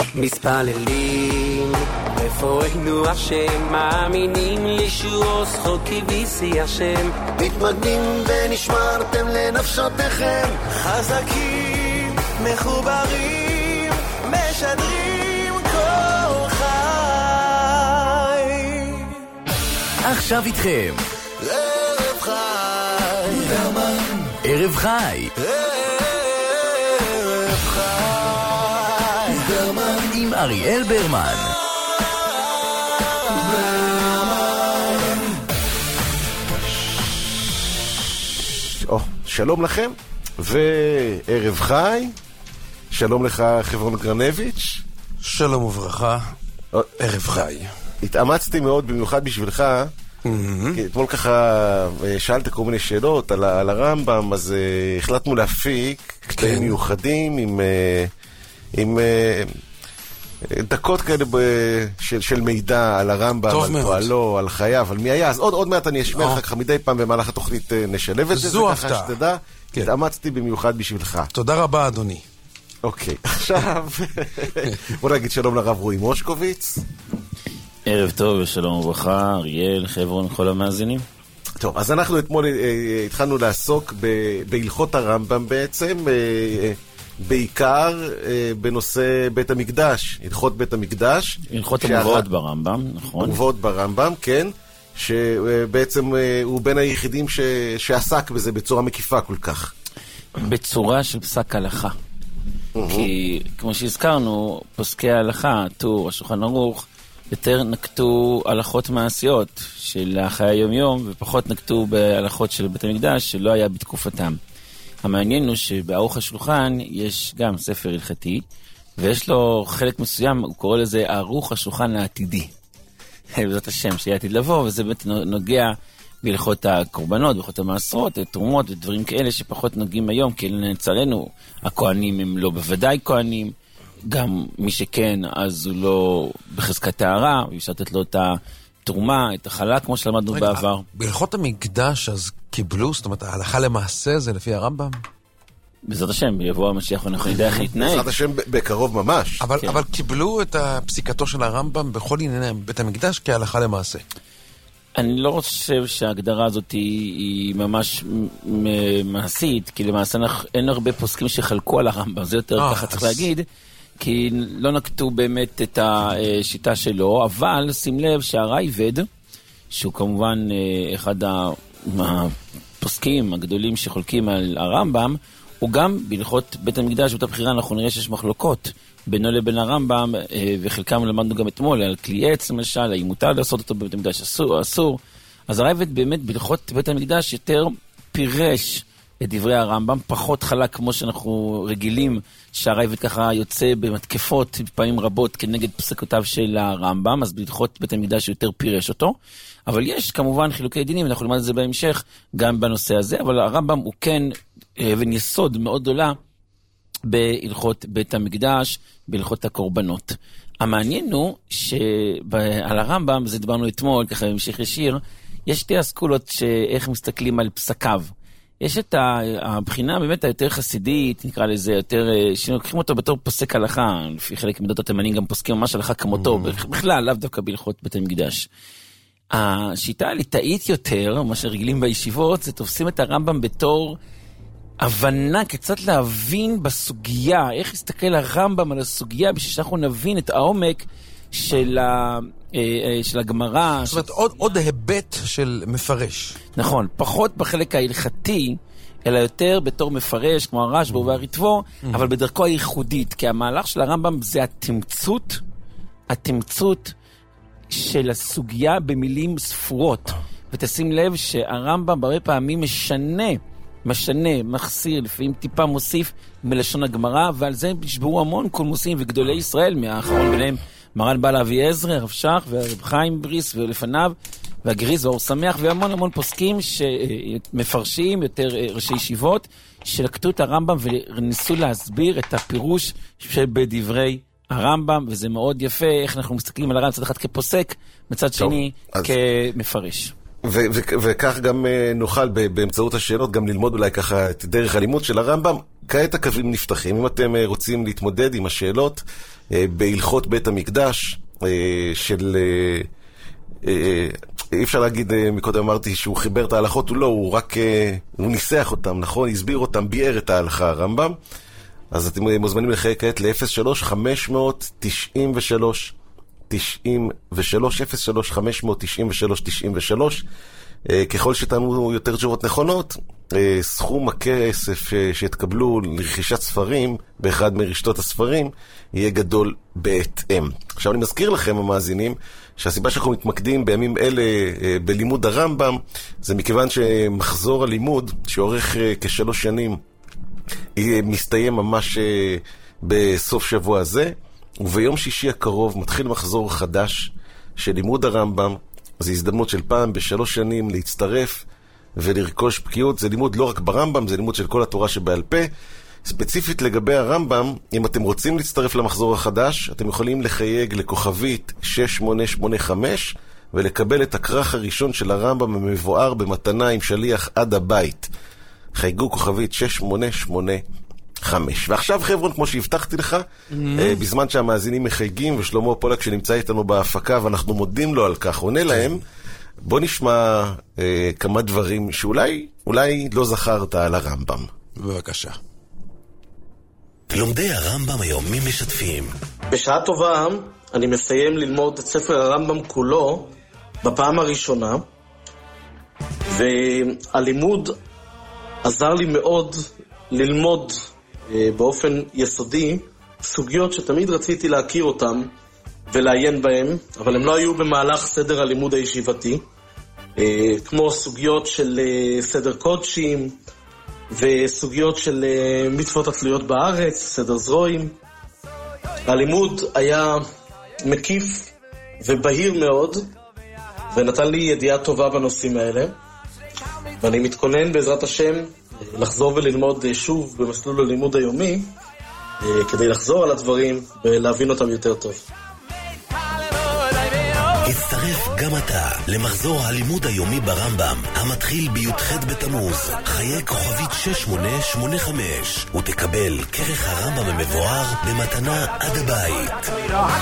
מתפללים רפואנו השם, מאמינים לישועו זכות כביסי השם, מתמגנים ונשמרתם לנפשותיכם, חזקים מחוברים משדרים כל חי. עכשיו איתכם ערב חי, ערב חי, ערב חי, עם אריאל ברמן. שלום לכם וערב חי. שלום לך חברון גרנביץ'. שלום וברכה, ערב חי. התאמצתי מאוד במיוחד בשבילך, כי אתמול ככה שאלת כל מיני שאלות על הרמב"ם, אז החלטנו להפיק קטעים מיוחדים עם דקות כאלה של מידע על הרמב"ם, על פועלו, על חייו, על מי היה. אז עוד מעט אני אשמע לך ככה מדי פעם במהלך התוכנית, נשלב את זה, ככה שתדע. התאמצתי במיוחד בשבילך. תודה רבה אדוני. אוקיי, עכשיו בוא נגיד שלום לרב רועי מושקוביץ. ערב טוב ושלום וברכה, אריאל, חברון, כל המאזינים. טוב, אז אנחנו אתמול התחלנו לעסוק בהלכות הרמב"ם בעצם, בעיקר בנושא בית המקדש, הלכות בית המקדש. הלכות המובאות ברמב"ם, נכון. המובאות ברמב"ם, כן, שבעצם הוא בין היחידים שעסק בזה בצורה מקיפה כל כך. בצורה של פסק הלכה. כי כמו שהזכרנו, פוסקי ההלכה, טור, השולחן ערוך, יותר נקטו הלכות מעשיות של חיי היום-יום, ופחות נקטו בהלכות של בית המקדש שלא היה בתקופתם. המעניין הוא שבערוך השולחן יש גם ספר הלכתי, ויש לו חלק מסוים, הוא קורא לזה ערוך השולחן העתידי. זאת השם שיהיה עתיד לבוא, וזה באמת נוגע בהלכות הקורבנות, בהלכות המעשרות, תרומות ודברים כאלה שפחות נוגעים היום, כי לצערנו הכהנים הם לא בוודאי כהנים, גם מי שכן אז הוא לא בחזקת טהרה, ואפשר לתת לו את התרומה, את החלה כמו שלמדנו בעבר. בהלכות המקדש אז קיבלו, זאת אומרת ההלכה למעשה זה לפי הרמב"ם? בעזרת השם, יבוא המשיח ואנחנו נדע איך להתנהג. בעזרת השם בקרוב ממש. אבל קיבלו את הפסיקתו של הרמב"ם בכל ענייני בית המקדש כהלכה למעשה. אני לא חושב שההגדרה הזאת היא ממש מעשית, כי למעשה אין הרבה פוסקים שחלקו על הרמב"ם, זה יותר ככה צריך להגיד, כי לא נקטו באמת את השיטה שלו, אבל שים לב שהרייבד, שהוא כמובן אחד הפוסקים הגדולים שחולקים על הרמב"ם, הוא גם בהלכות בית המקדש ובית הבחירה, אנחנו נראה שיש מחלוקות בינו לבין הרמב"ם, וחלקם למדנו גם אתמול על כלי עץ למשל, האם מותר לעשות אותו בבית המקדש, אסור. אז הרייבד באמת בהלכות בית המקדש יותר פירש את דברי הרמב"ם, פחות חלק כמו שאנחנו רגילים שהרייבד ככה יוצא במתקפות פעמים רבות כנגד פסקותיו של הרמב"ם, אז בהלכות בית המקדש יותר פירש אותו. אבל יש כמובן חילוקי דינים, אנחנו נלמד את זה בהמשך גם בנושא הזה, אבל הרמב"ם הוא כן אבן יסוד מאוד גדולה בהלכות בית המקדש, בהלכות הקורבנות. המעניין הוא שעל הרמב"ם, זה דיברנו אתמול, ככה בהמשך ישיר, יש שתי אסכולות שאיך מסתכלים על פסקיו. יש את הבחינה באמת היותר חסידית, נקרא לזה, יותר, שלוקחים אותו בתור פוסק הלכה, לפי חלק מדות התימנים גם פוסקים ממש הלכה כמותו, בכלל, לאו דווקא בהלכות בית המקדש. השיטה הליטאית יותר, מה שרגילים בישיבות, זה תופסים את הרמב"ם בתור הבנה, קצת להבין בסוגיה, איך להסתכל הרמב"ם על הסוגיה, בשביל שאנחנו נבין את העומק של הגמרא. זאת אומרת, עוד היבט של מפרש. נכון, פחות בחלק ההלכתי, אלא יותר בתור מפרש, כמו הרשב"א והריטב"א, אבל בדרכו הייחודית, כי המהלך של הרמב"ם זה התמצות של הסוגיה במילים ספורות. ותשים לב שהרמב"ם הרבה פעמים משנה, מחסיר, לפעמים טיפה מוסיף מלשון הגמרא, ועל זה נשברו המון קולמוסים וגדולי ישראל, מהאחרון ביניהם מרן בעל אביעזר, הרב שך והרב חיים בריס ולפניו, והגריז והאור שמח, והמון פוסקים שמפרשים, יותר ראשי ישיבות, שלקטו את הרמב"ם וניסו להסביר את הפירוש שבדברי הרמב"ם, וזה מאוד יפה, איך אנחנו מסתכלים על הרמב"ם מצד אחד כפוסק, מצד שני כמפרש. וכך גם נוכל באמצעות השאלות גם ללמוד אולי ככה את דרך הלימוד של הרמב"ם. כעת הקווים נפתחים, אם אתם רוצים להתמודד עם השאלות בהלכות בית המקדש, של... אי אפשר להגיד, מקודם אמרתי שהוא חיבר את ההלכות, הוא לא, הוא רק, הוא ניסח אותם, נכון? הסביר אותם, ביאר את ההלכה הרמב"ם. אז אתם מוזמנים לחייג כעת ל-03-593-93-93, 03-593-93-93. ככל שתענו יותר תשובות נכונות, סכום הכסף שיתקבלו לרכישת ספרים באחד מרשתות הספרים יהיה גדול בהתאם. עכשיו אני מזכיר לכם המאזינים שהסיבה שאנחנו מתמקדים בימים אלה בלימוד הרמב"ם זה מכיוון שמחזור הלימוד שעורך כ3 שנים מסתיים ממש בסוף שבוע הזה, וביום שישי הקרוב מתחיל מחזור חדש של לימוד הרמב"ם. זו הזדמנות של פעם ב3 שנים להצטרף ולרכוש בקיאות. זה לימוד לא רק ברמב"ם, זה לימוד של כל התורה שבעל פה. ספציפית לגבי הרמב"ם, אם אתם רוצים להצטרף למחזור החדש, אתם יכולים לחייג לכוכבית 6885 ולקבל את הכרך הראשון של הרמב"ם המבואר במתנה עם שליח עד הבית. חייגו כוכבית 6885. ועכשיו חבר'ון, כמו שהבטחתי לך, בזמן שהמאזינים מחייגים ושלמה פולק שנמצא איתנו בהפקה ואנחנו מודים לו על כך, עונה להם, בוא נשמע כמה דברים שאולי לא זכרת על הרמב"ם. בבקשה. לומדי הרמב"ם היומי משתפים. בשעה טובה אני מסיים ללמוד את ספר הרמב"ם כולו בפעם הראשונה, והלימוד עזר לי מאוד ללמוד באופן יסודי סוגיות שתמיד רציתי להכיר אותן ולעיין בהן, אבל הם לא היו במהלך סדר הלימוד הישיבתי, כמו סוגיות של סדר קודשים וסוגיות של מצוות התלויות בארץ, סדר זרועים. הלימוד היה מקיף ובהיר מאוד ונתן לי ידיעה טובה בנושאים האלה, ואני מתכונן בעזרת השם לחזור וללמוד שוב במסלול הלימוד היומי כדי לחזור על הדברים ולהבין אותם יותר טוב. הצטרף גם אתה למחזור הלימוד היומי ברמב"ם המתחיל בי"ח בתמוז. חייג כוכבית 6885 ותקבל כרך הרמב"ם המבואר במתנה עד הבית.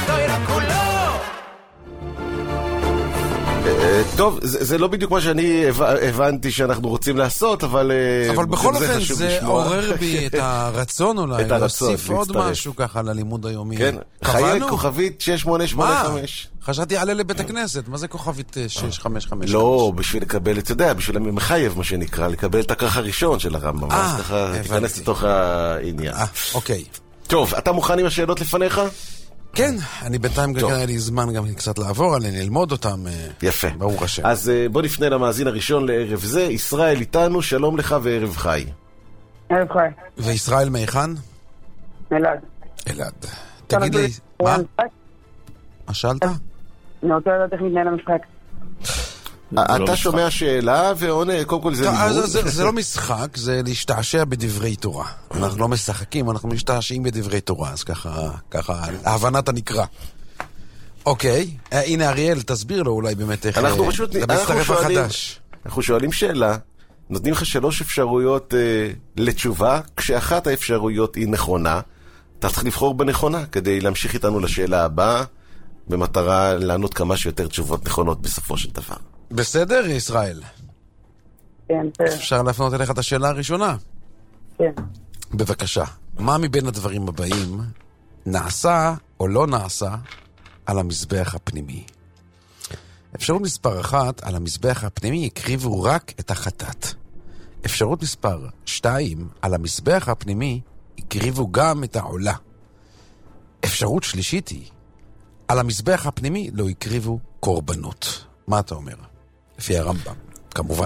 טוב, זה לא בדיוק מה שאני הבנתי שאנחנו רוצים לעשות, אבל בכל אופן זה עורר בי את הרצון אולי להוסיף עוד משהו ככה ללימוד היומי. כן, חייג כוכבית 6885. חשבתי עלה לבית הכנסת, מה זה כוכבית 6555? לא, בשביל לקבל, אתה יודע, בשביל המחייב מה שנקרא, לקבל את הכרך הראשון של הרמב"ם, אז ככה תיכנס לתוך העניין. אוקיי. טוב, אתה מוכן עם השאלות לפניך? כן, אני בינתיים גם היה לי זמן גם קצת לעבור עליהם, ללמוד אותם. יפה. ברוך השם. אז בוא נפנה למאזין הראשון לערב זה. ישראל איתנו, שלום לך וערב חי. ערב חי. וישראל מהיכן? אלעד. אלעד. תגיד לי, מה? מה שאלת? אני רוצה לדעת איך מתנהל המשחק. אתה שומע שאלה ועונה, קודם כל זה לימוד. זה לא משחק, זה להשתעשע בדברי תורה. אנחנו לא משחקים, אנחנו משתעשעים בדברי תורה, אז ככה, ההבנת הנקרא. אוקיי, הנה אריאל, תסביר לו אולי באמת איך למצטרף החדש. אנחנו שואלים שאלה, נותנים לך 3 אפשרויות לתשובה, כשאחת האפשרויות היא נכונה, אתה צריך לבחור בנכונה, כדי להמשיך איתנו לשאלה הבאה, במטרה לענות כמה שיותר תשובות נכונות בסופו של דבר. בסדר, ישראל? כן. אפשר להפנות אליך את השאלה הראשונה? כן. בבקשה. מה מבין הדברים הבאים נעשה או לא נעשה על המזבח הפנימי? אפשרות מספר 1, על המזבח הפנימי יקריבו רק את החטאת. אפשרות מספר 2, על המזבח הפנימי יקריבו גם את העולה. אפשרות שלישית היא, על המזבח הפנימי לא יקריבו קורבנות. מה אתה אומר? לפי הרמב"ם, כמובן.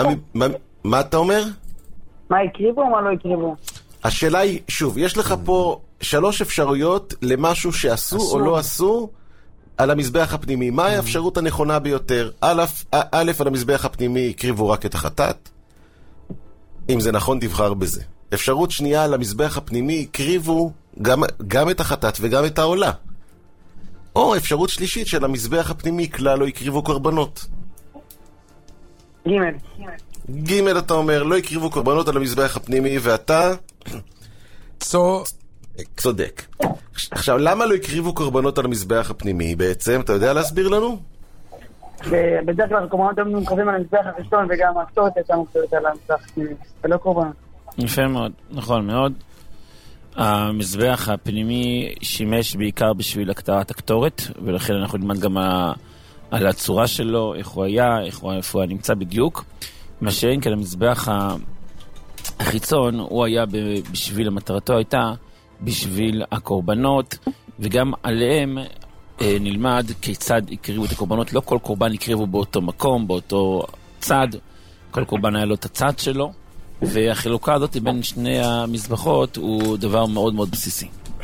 מה אתה אומר? מה יקריבו או מה לא יקריבו? השאלה היא, שוב, יש לך פה 3 אפשרויות למשהו שעשו או לא עשו על המזבח הפנימי. מה האפשרות הנכונה ביותר? א', על המזבח הפנימי יקריבו רק את החטאת. אם זה נכון, תבחר בזה. אפשרות שנייה, על המזבח הפנימי יקריבו גם את החטאת וגם את העולה. או אפשרות שלישית של המזבח הפנימי כלל לא יקריבו קורבנות. ג' אתה אומר, לא יקריבו קורבנות על המזבח הפנימי, ואתה? צודק. עכשיו, למה לא הקריבו קורבנות על המזבח הפנימי בעצם? אתה יודע להסביר לנו? בדרך כלל קורבנות הם מקריבים על המזבח החיצון, וגם הקטורת הייתה מקריבת על המזבח הפנימי, ולא קורבנות. יפה מאוד, נכון מאוד. המזבח הפנימי שימש בעיקר בשביל הקטרת הקטורת, ולכן אנחנו נלמד גם על הצורה שלו, איך הוא היה, איפה הוא נמצא בדיוק. מה שאין כאן, המזבח החיצון, הוא היה בשביל, המטרתו הייתה בשביל הקורבנות, וגם עליהם נלמד כיצד הקריבו את הקורבנות. לא כל קורבן הקריבו באותו מקום, באותו צד, כל קורבן היה לו את הצד שלו, והחילוקה הזאת בין שני המזבחות הוא דבר מאוד מאוד בסיסי.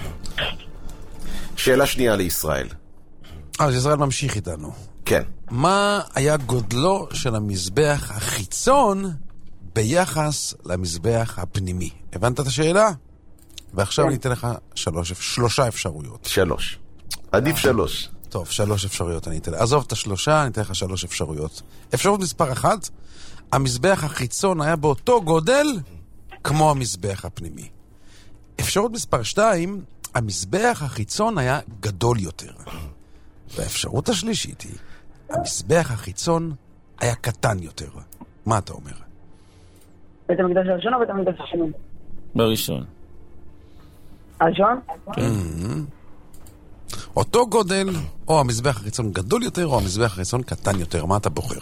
שאלה שנייה לישראל. אז ישראל ממשיך איתנו. כן. מה היה גודלו של המזבח החיצון ביחס למזבח הפנימי? הבנת את השאלה? ועכשיו אני אתן לך שלושה אפשרויות. 3. עדיף 3. טוב, 3 אפשרויות אני אתן. עזוב את השלושה, אני אתן לך 3 אפשרויות. אפשרות מספר 1, המזבח החיצון היה באותו גודל כמו המזבח הפנימי. אפשרות מספר 2, המזבח החיצון היה גדול יותר. והאפשרות השלישית היא, המזבח החיצון היה קטן יותר. מה אתה אומר? בית המקדש הראשון או בית המקדש השני? בראשון. הראשון? כן. אותו גודל, או המזבח החיצון גדול יותר, או המזבח החיצון קטן יותר. מה אתה בוחר?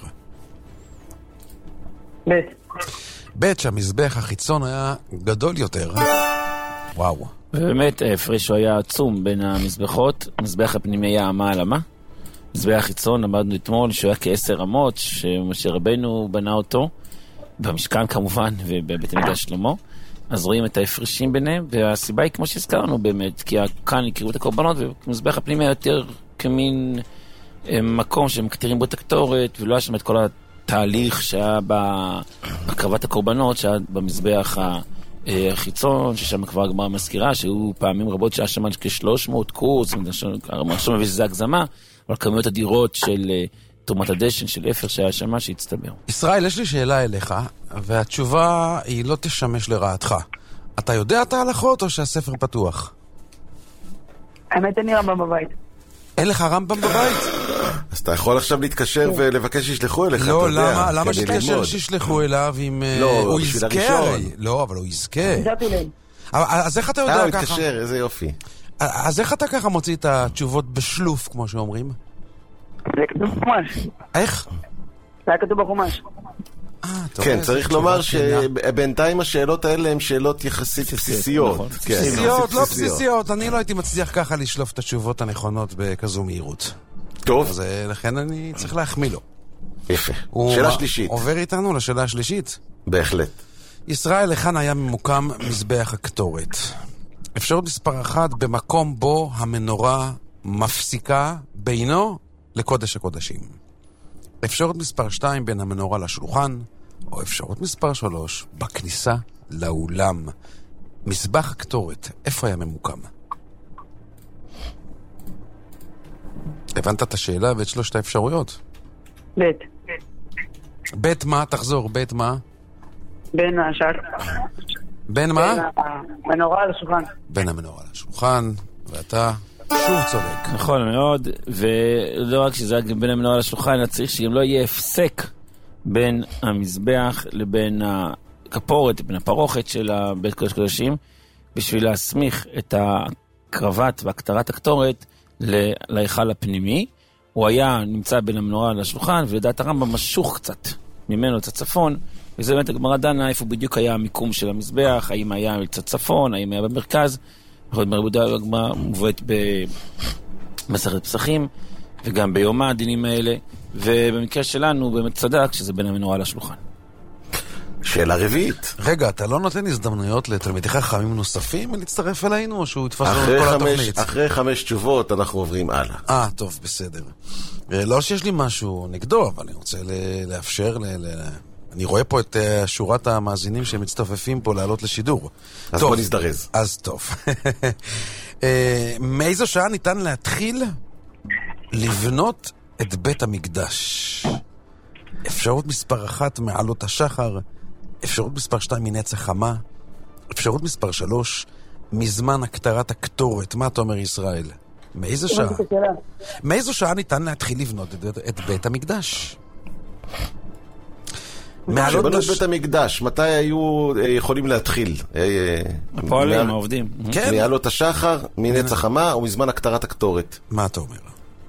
בית שהמזבח החיצון היה גדול יותר. וואו. ובאמת ההפרש היה עצום בין המזבחות. המזבח הפנימי היה אמה על אמה. המזבח החיצון, למדנו אתמול, שהוא היה כ10 אמות, שמשה רבנו בנה אותו, במשכן כמובן, ובבית המקדש שלמה. אז רואים את ההפרשים ביניהם, והסיבה היא כמו שהזכרנו באמת, כי כאן הקריבו את הקורבנות, ומזבח הפנימי היה יותר כמין מקום שמקטירים בו את הקטורת, ולא היה שם את כל התהליך שהיה בהקרבת הקורבנות, שהיה במזבח החיצון, ששם כבר הגמרא מזכירה, שהיו פעמים רבות שהיה שם כ300 קורס, עכשיו מביא שזה הגזמה, אבל כמויות אדירות של תרומת הדשן, של אפר שהיה שם שהצטבר. ישראל, יש לי שאלה אליך, והתשובה היא לא תשמש לרעתך. אתה יודע את ההלכות או שהספר פתוח? האמת אין לי רמב"ם בבית. אין לך רמב"ם בבית? אז אתה יכול עכשיו להתקשר ולבקש שישלחו אליך, לא, למה שתקשר שישלחו אליו אם הוא יזכה? לא, אבל הוא יזכה. אז איך אתה יודע ככה? הוא יתקשר, איזה יופי. אז איך אתה ככה מוציא את התשובות בשלוף, כמו שאומרים? זה כתוב בחומש. איך? זה היה כתוב בחומש. כן, צריך לומר שבינתיים השאלות האלה הן שאלות יחסית בסיסיות. בסיסיות, לא בסיסיות. אני לא הייתי מצליח ככה לשלוף את התשובות הנכונות בכזו מהירות. טוב. אז לכן אני צריך להחמיא לו. יפה. שאלה שלישית. עובר איתנו לשאלה השלישית? בהחלט. ישראל, לכאן היה ממוקם מזבח הקטורת. אפשרות מספר 1, במקום בו המנורה מפסיקה בינו לקודש הקודשים. אפשרות מספר 2, בין המנורה לשולחן, או אפשרות מספר 3, בכניסה לאולם. מזבח הקטורת, איפה היה ממוקם? הבנת את השאלה ואת 3 האפשרויות? בית מה? תחזור, בית מה? בין השק. בין מה? בין המנורה לשולחן. בין המנורה לשולחן, ואתה שוב צודק. נכון מאוד, ולא רק שזה רק בין המנורה לשולחן, אלא צריך שגם לא יהיה הפסק בין המזבח לבין הכפורת, בין הפרוכת של בית קודש קודשים, בשביל להסמיך את הקרבת והקטרת הקטורת להיכל הפנימי. הוא היה נמצא בין המנורה לשולחן, ולדעת הרמב"ם משוך קצת ממנו לצד צפון, וזה באמת הגמרא דנה איפה בדיוק היה המיקום של המזבח, האם היה לצד צפון, האם היה במרכז. הגמרא מובאת במסכת פסחים, וגם ביומא הדינים האלה, ובמקרה שלנו באמת צדק שזה בין המנורה לשולחן. שאלה רביעית. רגע, אתה לא נותן הזדמנויות לתלמידי חכמים נוספים להצטרף אלינו, או שהוא יתפס לנו כל התוכנית? אחרי 5 תשובות אנחנו עוברים הלאה. טוב, בסדר. לא שיש לי משהו נגדו, אבל אני רוצה לאפשר אני רואה פה את שורת המאזינים שמצטופפים פה לעלות לשידור. אז בוא נזדרז. אז טוב. מאיזו שעה ניתן להתחיל לבנות את בית המקדש? אפשרות מספר 1 מעלות השחר, אפשרות מספר 2 מנץ החמה, אפשרות מספר 3 מזמן הקטרת הקטורת. מה אתה אומר, ישראל? מאיזו שעה? מאיזו שעה ניתן להתחיל לבנות את בית המקדש? שבנו את בית המקדש, מתי היו יכולים להתחיל? הפועלים, העובדים. מעלות השחר, מנץ החמה, או מזמן הקטרת הקטורת? מה אתה אומר?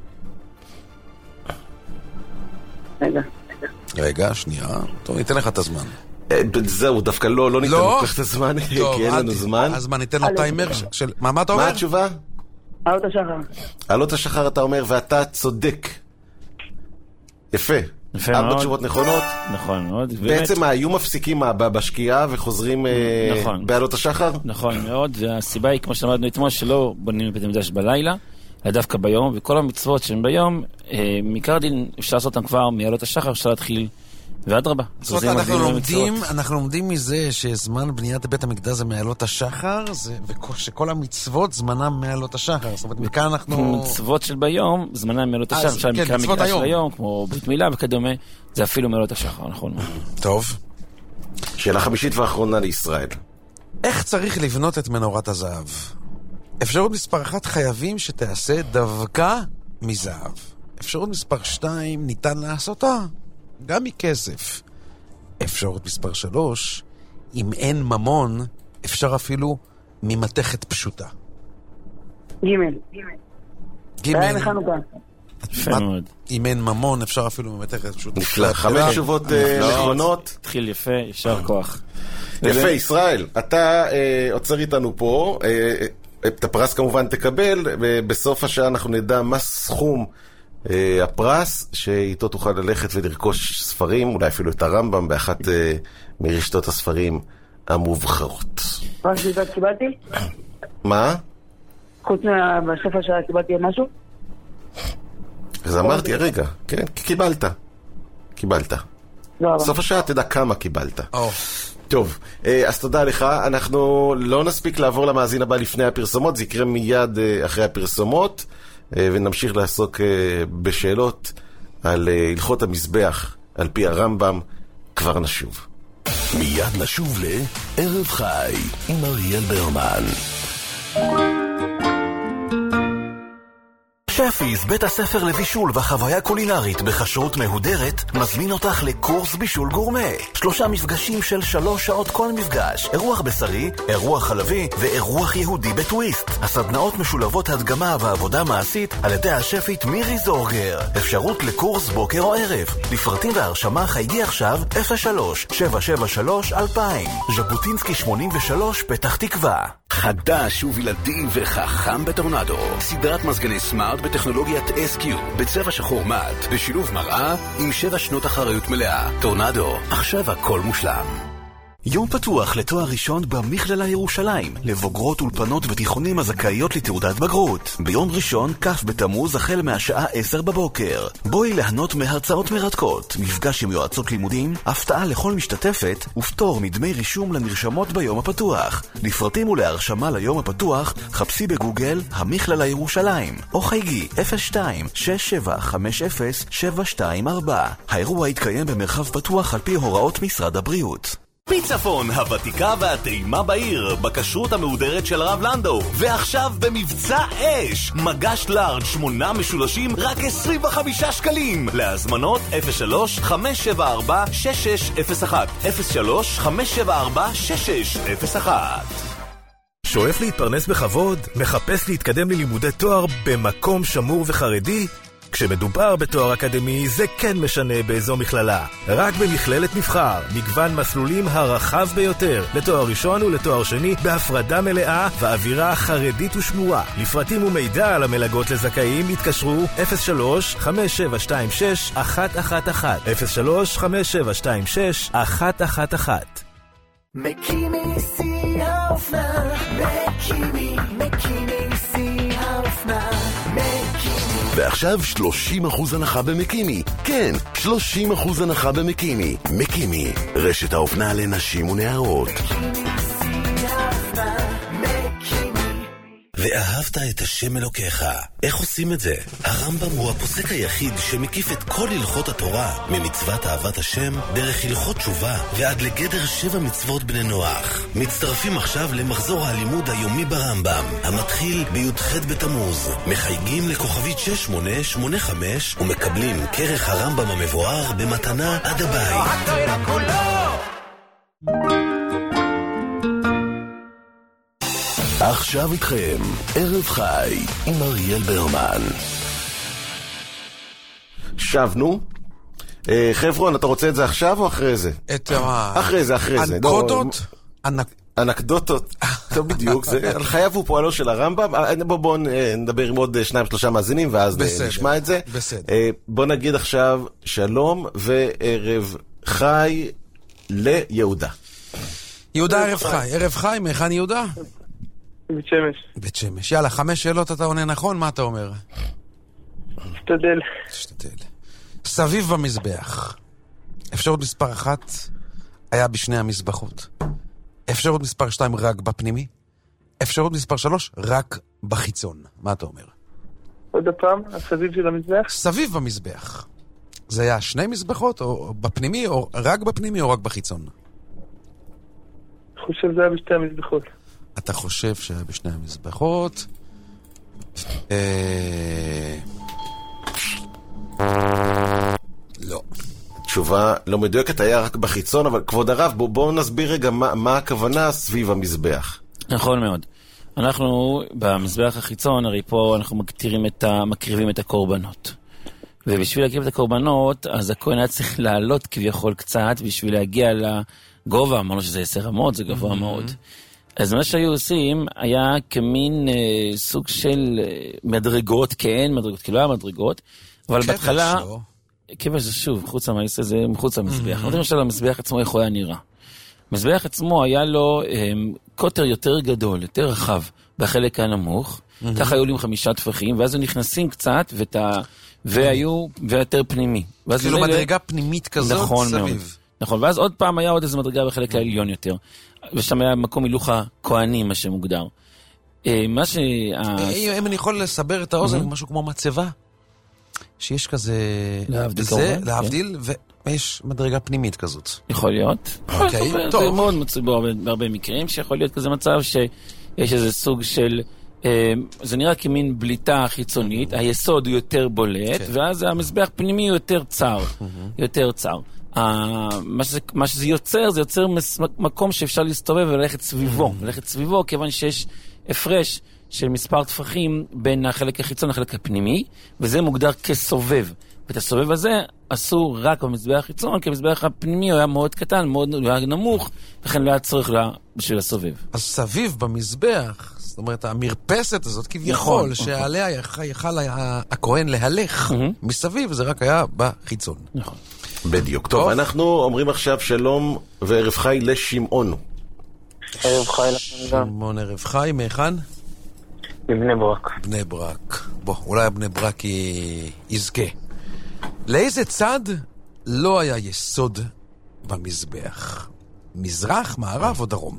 רגע, שנייה. טוב, ניתן לך את הזמן. זהו, דווקא לא ניתן לך את הזמן, כי אין לנו זמן. אז מה, ניתן לו טיימר של... מה אתה אומר? מה התשובה? עלות השחר. עלות השחר אתה אומר, ואתה צודק. יפה. 4 תשובות נכונות. נכון מאוד. בעצם היו מפסיקים בשקיעה וחוזרים בעלות השחר? נכון מאוד, והסיבה היא, כמו שלמדנו אתמול, שלא בונים בית המקדש בלילה, אלא דווקא ביום, וכל המצוות שהן ביום, מעיקר דין אפשר לעשות אותן כבר מעלות השחר, אפשר להתחיל ועד רבה. אנחנו לומדים מזה שזמן בניית בית המקדש זה מעלות השחר, ושכל המצוות זמנם מעלות השחר. זאת אומרת, מכאן אנחנו... מצוות של ביום, זמנם מעלות השחר, אפשר מקרא מקדש של היום, כמו ברית מילה וכדומה, זה אפילו מעלות השחר, נכון. טוב. שאלה חמישית ואחרונה לישראל. איך צריך לבנות את מנורת הזהב? אפשרות מספר 1, חייבים שתעשה דווקא מזהב. אפשרות מספר 2, ניתן לעשותה גם מכסף. אפשרות מספר 3, אם אין ממון, אפשר אפילו ממתכת פשוטה. ג' אם אין ממון, אפשר אפילו ממתכת פשוטה. נפלא, 5 תשובות נכונות. התחיל יפה, ישר כוח. יפה, ישראל, אתה עוצר איתנו פה. את הפרס כמובן תקבל, ובסוף השעה אנחנו נדע מה סכום הפרס, שאיתו תוכל ללכת ולרכוש ספרים, אולי אפילו את הרמב"ם באחת מרשתות הספרים המובחרות. פרס בלבד קיבלתי? מה? חוץ בסוף השעה קיבלתי משהו? אז אמרתי, רגע, כן, קיבלת. בסוף השעה תדע כמה קיבלת. טוב, אז תודה לך. אנחנו לא נספיק לעבור למאזין הבא לפני הפרסומות, זה יקרה מיד אחרי הפרסומות, ונמשיך לעסוק בשאלות על הלכות המזבח על פי הרמב"ם. כבר נשוב. מיד נשוב לערב חי עם אריאל ברמן. שפיס, בית הספר לבישול והחוויה קולינרית בכשרות מהודרת, מזמין אותך לקורס בישול גורמה. 3 מפגשים של 3 שעות כל מפגש. אירוח בשרי, אירוח חלבי ואירוח יהודי בטוויסט. הסדנאות משולבות הדגמה ועבודה מעשית על ידי השפית מירי זורגר. אפשרות לקורס בוקר או ערב. לפרטים והרשמה חייגי עכשיו 03-773-2000. ז'בוטינסקי 83 פתח תקווה. חדש ובלעדי וחכם בטורנדו. סדרת מזגני סמארט בטכנולוגיית SQ, בצבע שחור מט, בשילוב מראה עם 7 שנות אחריות מלאה. טורנדו, עכשיו הכל מושלם. יום פתוח לתואר ראשון במכללה ירושלים, לבוגרות אולפנות ותיכונים הזכאיות לתעודת בגרות. ביום ראשון, כ' בתמוז, החל מהשעה 10 בבוקר. בואי להנות מהרצאות מרתקות, מפגש עם יועצות לימודים, הפתעה לכל משתתפת, ופטור מדמי רישום לנרשמות ביום הפתוח. לפרטים ולהרשמה ליום הפתוח, חפשי בגוגל המכללה ירושלים, או חייגי 02-6750-724. האירוע יתקיים במרחב פתוח על פי הוראות משרד הבריאות. פיצפון, הוותיקה והטעימה בעיר, בכשרות המהודרת של הרב לנדו. ועכשיו במבצע אש, מגש לארג' 8 משולשים רק 25 שקלים. להזמנות 03-574-6601 03-574-6601. שואף להתפרנס בכבוד? מחפש להתקדם ללימודי תואר במקום שמור וחרדי? כשמדובר בתואר אקדמי זה כן משנה באיזו מכללה. רק במכללת נבחר, מגוון מסלולים הרחב ביותר, לתואר ראשון ולתואר שני, בהפרדה מלאה ואווירה חרדית ושמורה. לפרטים ומידע על המלגות לזכאים התקשרו 03-5726-111 03-5726-111. מקימי שיא האופנה, מקימי שיא האופנה, ועכשיו 30% הנחה במקימי. כן, 30% הנחה במקימי. מקימי, רשת האופנה לנשים ונערות. ואהבת את השם אלוקיך. איך עושים את זה? הרמב"ם הוא הפוסק היחיד שמקיף את כל הלכות התורה, ממצוות אהבת השם, דרך הלכות תשובה, ועד לגדר 7 מצוות בני נוח. מצטרפים עכשיו למחזור הלימוד היומי ברמב"ם, המתחיל בי"ח בתמוז. מחייגים לכוכבית 6885 ומקבלים כרך הרמב"ם המבואר במתנה עד הבית. עכשיו איתכם, ערב חי עם אריאל ברמן. שבנו. חברון, אתה רוצה את זה עכשיו או אחרי זה? אחרי זה. אנקדוטות? אנקדוטות, טוב בדיוק, זה על חייו ופועלו של הרמב"ם. בואו נדבר עם עוד 2-3 מאזינים ואז נשמע את זה. בואו נגיד עכשיו שלום וערב חי ליהודה. יהודה ערב חי. ערב חי, מהיכן יהודה? בית שמש. בית שמש. יאללה, 5 שאלות אתה עונה נכון, מה אתה אומר? תשתדל. סביב במזבח. אפשרות מספר 1 היה בשני המזבחות. אפשרות מספר 2 רק בפנימי. אפשרות מספר 3 רק בחיצון. מה אתה אומר? עוד הפעם, הסביב של המזבח? סביב במזבח. זה היה 2 מזבחות או בפנימי או רק בפנימי או רק בחיצון? אני חושב שזה היה בשתי המזבחות. אתה חושב שהיה בשני המזבחות? לא. תשובה לא מדויקת, היה רק בחיצון, אבל כבוד הרב, בואו נסביר רגע מה הכוונה סביב המזבח. נכון מאוד. אנחנו במזבח החיצון, הרי פה אנחנו מקריבים את הקורבנות. ובשביל להקריב את הקורבנות, אז הכהן היה צריך לעלות כביכול קצת, בשביל להגיע לגובה, אמרנו שזה 10 אמות, זה גבוה מאוד. אז מה שהיו עושים היה כמין סוג של מדרגות, מדרגות, כי לא היה מדרגות, אבל בהתחלה... כיוון זה שוב, זה מחוץ למזבח. נותנים למשל המזבח עצמו איך הוא היה נראה. המזבח עצמו היה לו קוטר יותר גדול, יותר רחב, בחלק הנמוך, ככה היו עולים 5 טפחים, ואז הם נכנסים קצת, והיו יותר פנימי. כאילו מדרגה פנימית כזאת סביב. נכון, ואז עוד פעם היה עוד איזו מדרגה בחלק העליון יותר. ושם היה מקום הילוך הכהנים, מה שמוגדר. אם אני יכול לסבר את האוזן, משהו כמו מצבה. שיש כזה... להבדיל, ויש מדרגה פנימית כזאת. יכול להיות. אוקיי, טוב. זה מאוד מצוי בהרבה מקרים, שיכול להיות כזה מצב שיש איזה סוג של... זה נראה כמין בליטה חיצונית, היסוד הוא יותר בולט, ואז המזבח פנימי הוא יותר צר. יותר צר. מה שזה יוצר, זה יוצר מקום שאפשר להסתובב וללכת סביבו. ללכת סביבו, כיוון שיש הפרש של מספר טפחים בין החלק החיצון לחלק הפנימי, וזה מוגדר כסובב. ואת הסובב הזה אסור רק במזבח החיצון, כי המזבח הפנימי היה מאוד קטן, מאוד נמוך, לכן לא היה צורך בשביל הסובב. אז סביב במזבח, זאת אומרת, המרפסת הזאת כביכול, שעליה יכל הכהן להלך מסביב, זה רק היה בחיצון. נכון. בדיוק. טוב, אנחנו אומרים עכשיו שלום וערב חי לשמעון. ערב חי לכם גם. שמעון ערב חי, מהיכן? מבני ברק. בני ברק. בוא, אולי בני ברק יזכה. לאיזה צד לא היה יסוד במזבח? מזרח, מערב או דרום?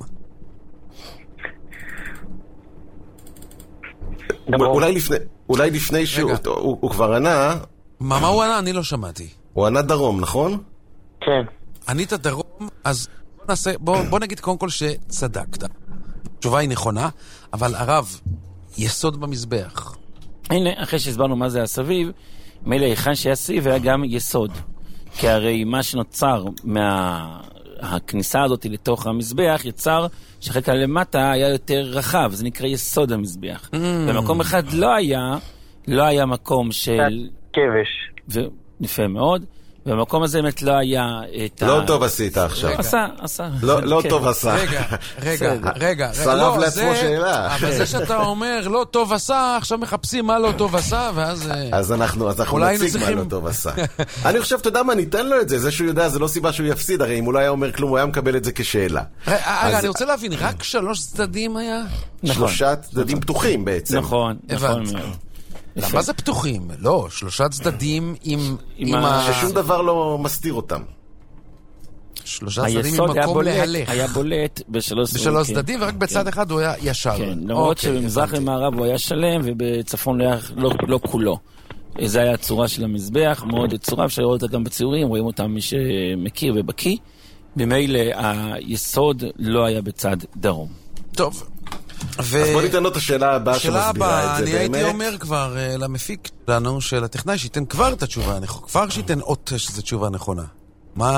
אולי לפני שהוא כבר ענה... מה הוא ענה? אני לא שמעתי. הוא ענה דרום, נכון? כן. ענית דרום, אז בוא נגיד קודם כל שצדקת. התשובה היא נכונה, אבל הרב, יסוד במזבח. הנה, אחרי שהסברנו מה זה הסביב, מילא היכן שהיה סביב היה גם יסוד. כי הרי מה שנוצר מהכניסה הזאת לתוך המזבח, יצר שחלק למטה היה יותר רחב, זה נקרא יסוד המזבח. במקום אחד לא היה מקום של... כבש. יפה מאוד. במקום הזה באמת לא היה את לא טוב עשית עכשיו. עשה. לא טוב עשה. רגע. שרב לעצמו שאלה. אבל זה שאתה אומר לא טוב עשה, עכשיו מחפשים מה לא טוב עשה, ואז... אז אנחנו נציג מה לא טוב עשה. אני חושב, אתה יודע מה, ניתן לו את זה. זה שהוא יודע, זה לא סיבה שהוא יפסיד. הרי אם הוא לא היה אומר כלום, הוא היה מקבל את זה כשאלה. אני רוצה להבין, רק 3 צדדים היה? 3 צדדים פתוחים בעצם. נכון מאוד. מה זה פתוחים? לא, 3 צדדים עם ששום דבר לא מסתיר אותם. 3 צדדים ממקום להלך. היה בולט בשלוש צדדים, ורק בצד אחד הוא היה ישר. כן, למרות שבמזרח ומערב הוא היה שלם, ובצפון לא כולו. זו היה הצורה של המזבח, מאוד צורה, אפשר לראות אותה גם בציורים, רואים אותה מי שמכיר ובקיא. במילא היסוד לא היה בצד דרום. טוב. אז בוא ניתן לו את השאלה הבאה שמסבירה את זה באמת. אני הייתי אומר כבר למפיק לנו של הטכנאי שייתן כבר את התשובה, כבר שייתן אות שזו תשובה נכונה. מה?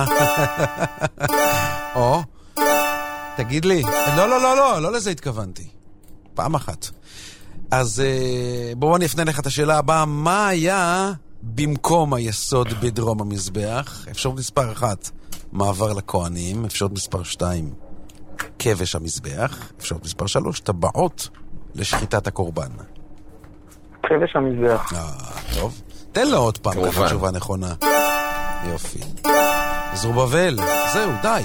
או, תגיד לי. לא לזה התכוונתי. פעם אחת. אז בואו אני אפנה לך את השאלה הבאה, מה היה במקום היסוד בדרום המזבח? אפשרות מספר 1, מעבר לכהנים. אפשרות מספר 2, כבש המזבח. אפשרות מספר 3, טבעות לשחיטת הקורבן. כבש המזבח. טוב. תן לו עוד פעם ככה תשובה נכונה. יופי. זרובבל, זהו, די.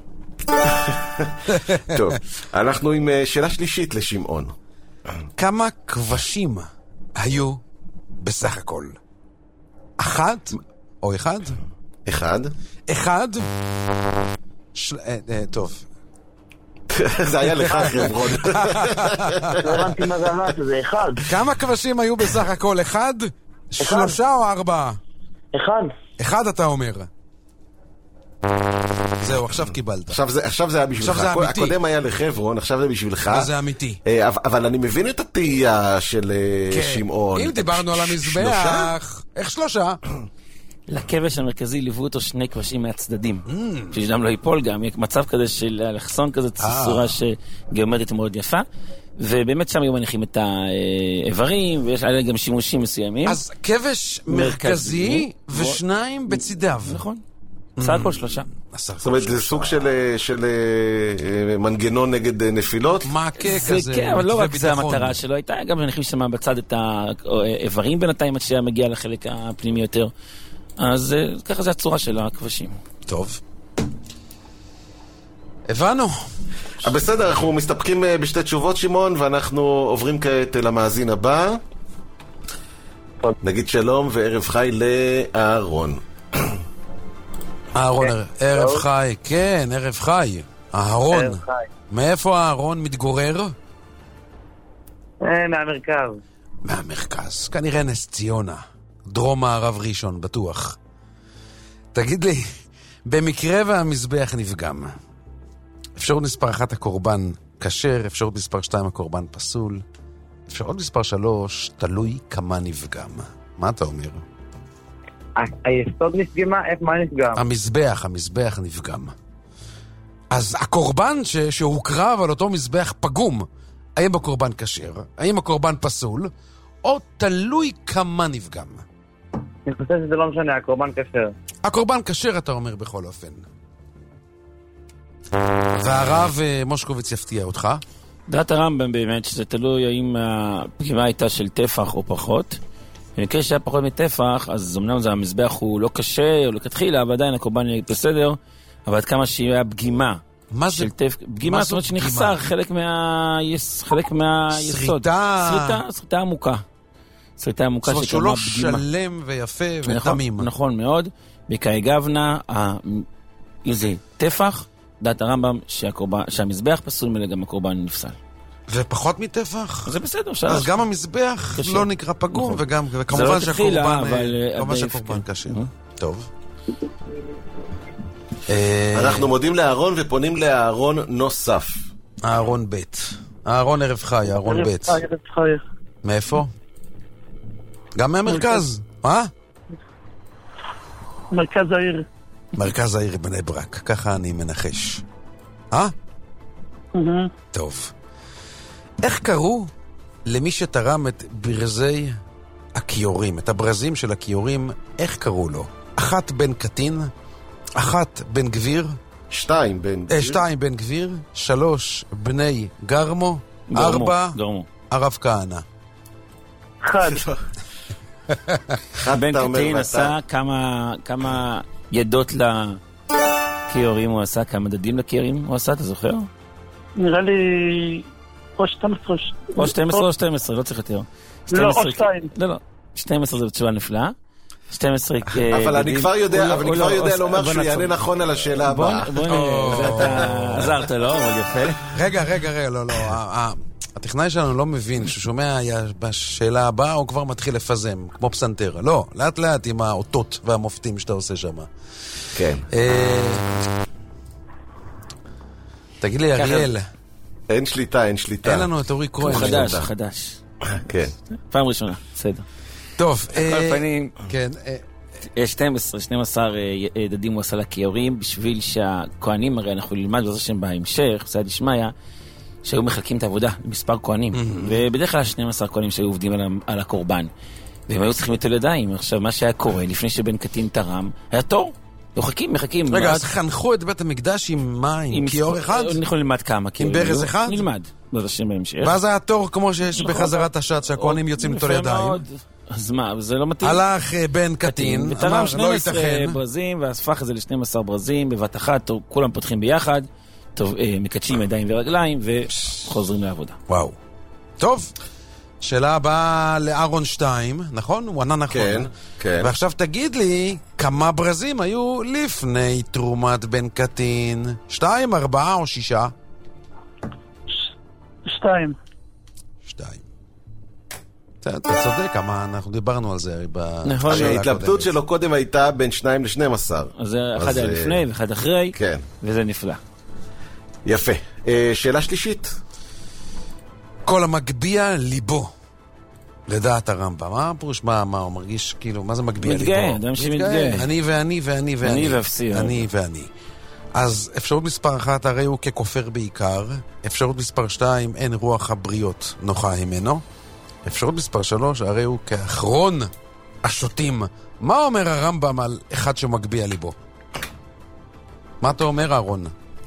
טוב, אנחנו עם שאלה שלישית לשמעון. כמה כבשים היו בסך הכל? 1 או 1? 1. טוב. זה היה לך חברון. לא הבנתי מה זה אמרת, זה 1. כמה כבשים היו בסך הכל? 1? 3 או 4? 1 אתה אומר. זהו, עכשיו קיבלת. עכשיו זה היה בשבילך. הקודם היה לחברון, עכשיו זה בשבילך. וזה אמיתי. אבל אני מבין את התהייה של שמעון. אם דיברנו על המזבח, איך 3? לכבש המרכזי ליוו אותו 2 כבשים מהצדדים. שגם לא ייפול גם, מצב כזה של אלכסון כזה, צורה שגיאומטרית מאוד יפה. ובאמת שם היו מניחים את האיברים, ויש עליהם גם שימושים מסוימים. אז כבש מרכזי ו2 בצידיו. נכון. סך הכל 3. זאת אומרת, זה סוג של מנגנון נגד נפילות? מעקה כזה. כן, אבל לא רק זה המטרה שלו. הייתה גם מניחים שם בצד את האיברים בינתיים, עד שהיה מגיע לחלק הפנימי יותר. אז ככה זה הצורה של הכבשים. טוב. הבנו. בסדר, אנחנו מסתפקים בשתי תשובות, שמעון, ואנחנו עוברים כעת למאזין הבא. נגיד שלום וערב חי לאהרון. אהרון, ערב חי, כן, ערב חי. אהרון. מאיפה אהרון מתגורר? מהמרכז. מהמרכז, כנראה נס ציונה. דרום מערב ראשון, בטוח. תגיד לי, במקרה והמזבח נפגם, אפשרות מספר 1 הקורבן כשר, אפשרות מספר 2 הקורבן פסול, אפשרות מספר 3 תלוי כמה נפגם. מה אתה אומר? היסוד נפגמה? מה נפגם? המזבח נפגם. אז הקורבן שהוקרב על אותו מזבח פגום, האם הקורבן כשר, האם הקורבן פסול, או תלוי כמה נפגם? אני חושב שזה לא משנה, הקורבן כשר. הקורבן כשר אתה אומר בכל אופן. והרב מושקוביץ יפתיע אותך? דעת הרמב"ם באמת שזה תלוי האם הפגימה הייתה של טפח או פחות. במקרה שהיה פחות מטפח, אז אמנם זה המזבח הוא לא קשה או לא כתחילה, אבל עדיין הקורבן יהיה בסדר, אבל עד כמה שהיא פגימה של טפח, פגימה זאת אומרת שנחסר חלק מהיסוד. שריטה עמוקה. שריטה עמוקה זאת אומרת שהוא לא שלם ויפה ותמים. נכון מאוד. בקאי גבנה, אם זה טפח, דעת הרמב"ם שהמזבח פסול מלא גם הקורבן נפסל. ופחות מטפח? זה בסדר. אז גם המזבח לא נקרא פגום, וכמובן שהקורבן קשה. טוב. אנחנו מודים לאהרון ופונים לאהרון נוסף. אהרון ב'. אהרון ערב חי, אהרון ב'. ערב חי. מאיפה? גם מהמרכז. מה? מרכז העיר. מרכז העיר בני ברק, ככה אני מנחש. טוב. איך קראו למי שתרם את ברזי הכיורים, את הברזים של הכיורים, איך קראו לו? 1 בן קטין, 1 בן גביר, 2 בן גביר, 3 בני גרמו, 4 הרב כהנא. 1 בן קטין עשה כמה ידות לכיורים הוא עשה, כמה מדדים לכיורים הוא עשה, אתה זוכר? נראה לי או 12 או 12 או 12, לא צריך יותר. לא, או 2. לא, 12 זו תשובה נפלאה. 12 אבל אני כבר יודע לומר שהוא יענה נכון על השאלה הבאה. בוא נראה, אתה עזרת לו, אבל יפה. רגע, לא. הטכנאי שלנו לא מבין, כשהוא שומע בשאלה הבאה, הוא כבר מתחיל לפזם, כמו פסנתר. לא, לאט לאט עם האותות והמופתים שאתה עושה שם. כן. תגיד לי, אריאל. אין שליטה. אין לנו את אורי כהן. הוא חדש. כן. פעם ראשונה, בסדר. טוב. כל פנים. כן. 12 דדים הוא עשה לכיורים, בשביל שהכהנים, הרי אנחנו נלמד בזה שהם בהמשך, בסייד ישמעיה, שהיו מחלקים את העבודה למספר כהנים. ובדרך כלל 12 כהנים שהיו עובדים על הקורבן. והם היו צריכים יותר ידיים. עכשיו, מה שהיה קורה, לפני שבן קטין תרם, היה תור. מחכים. רגע, אז חנכו את בית המקדש עם מה? עם כיור אחד? אנחנו נלמד כמה. עם ברז אחד? נלמד. בזשם בהמשך. ואז היה תור כמו שיש בחזרת השעת, שהכהנים יוצאים לתור ידיים. אז מה, זה לא מתאים. הלך בן קטין, אמר, לא ייתכן. ברזים, והפך את זה ל-12 ברזים, בבת אחת, כולם פותחים ביחד, מקדשים ידיים ורגליים, וחוזרים לעבודה. וואו. טוב. שאלה הבאה לארון 2, נכון? הוא ענה נכון. כן. ועכשיו תגיד לי, כמה ברזים היו לפני תרומת בן קטין? 2, 4 או 6? 2. אתה צודק, אנחנו דיברנו על זה נכון, ההתלבטות שלו קודם הייתה בין 2 ל-12. אז אחד היה לפני ואחד אחרי, וזה נפלא. יפה. שאלה שלישית. כל המגביע ליבו. לדעת הרמב"ם. מה פירוש? מה הוא מרגיש? כאילו, מה זה מגביע ליבו? מתגאה, אדם שמתגאה. אני ואפסי. אני. אז אפשרות מספר 1, הרי הוא ככופר בעיקר. אפשרות מספר 2, אין רוח הבריות נוחה ממנו. אפשרות מספר 3, הרי הוא כאחרון השוטים. מה אומר הרמב"ם על אחד שמגביע ליבו? מה אתה אומר, אהרון?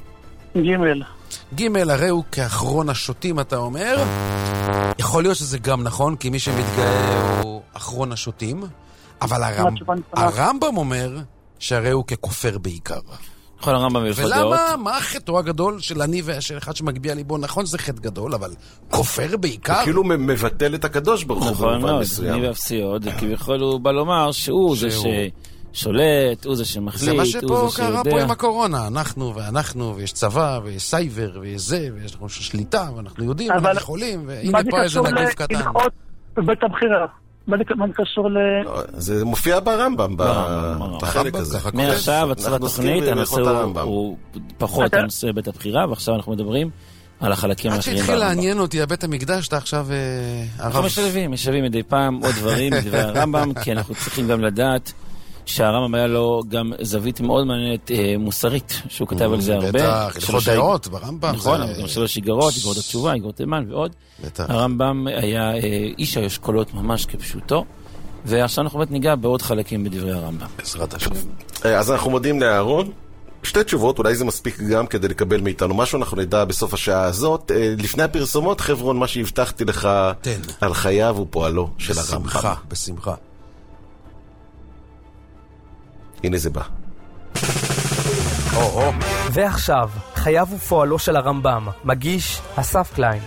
ג', הרי הוא כאחרון השוטים, אתה אומר. יכול להיות שזה גם נכון, כי מי שמתגאה הוא אחרון השוטים, אבל הרמב"ם אומר שהרי הוא ככופר בעיקר. נכון, הרמב"ם ילכות דעות. ולמה? מה החטאו הגדול של אני ושל אחד שמגביע ליבו? נכון, זה חטא גדול, אבל כופר בעיקר? הוא כאילו מבטל את הקדוש ברוך הוא. נכון מאוד, אני ואפסי עוד, כביכול הוא בא לומר שהוא זה ששולט, הוא זה שמחליט, זה מה שפה קרה פה עם הקורונה, אנחנו, ויש צבא, ויש סייבר, ויש זה, ויש לנו שליטה, ואנחנו יודעים, ואנחנו יכולים, והנה פה איזה נגיף קטן. מה זה קשור בבית הבחירה? מה זה קשור זה מופיע ברמב"ם, בחלק הזה. מעכשיו, הצלת התוכנית, הנושא הוא פחות הנושא בית הבחירה, ועכשיו אנחנו מדברים על החלקים האחרים. עד שהתחיל לעניין אותי, הבית המקדש, אתה עכשיו אנחנו משלבים מדי פעם עוד דברים מדבר הרמב"ם, כי אנחנו צריכים גם לדעת שהרמב"ם היה לו גם זווית מאוד מעניינת מוסרית, שהוא כתב על זה הרבה. בטח, הלכות דעות ברמב"ם. נכון, גם 3 איגרות, איגרות התשובה, איגרות תימן ועוד. הרמב"ם היה איש האשכולות ממש כפשוטו, ועכשיו אנחנו באמת ניגע בעוד חלקים בדברי הרמב"ם. בעזרת השם. אז אנחנו מודים לאהרון. 2 תשובות, אולי זה מספיק גם כדי לקבל מאיתנו משהו, אנחנו נדע בסוף השעה הזאת. לפני הפרסומות, חברון, מה שהבטחתי לך על חייו ופועלו של הרמב"ם. בשמחה. הנה זה בא. ועכשיו, חייו ופועלו של הרמב"ם, מגיש אסף קליין.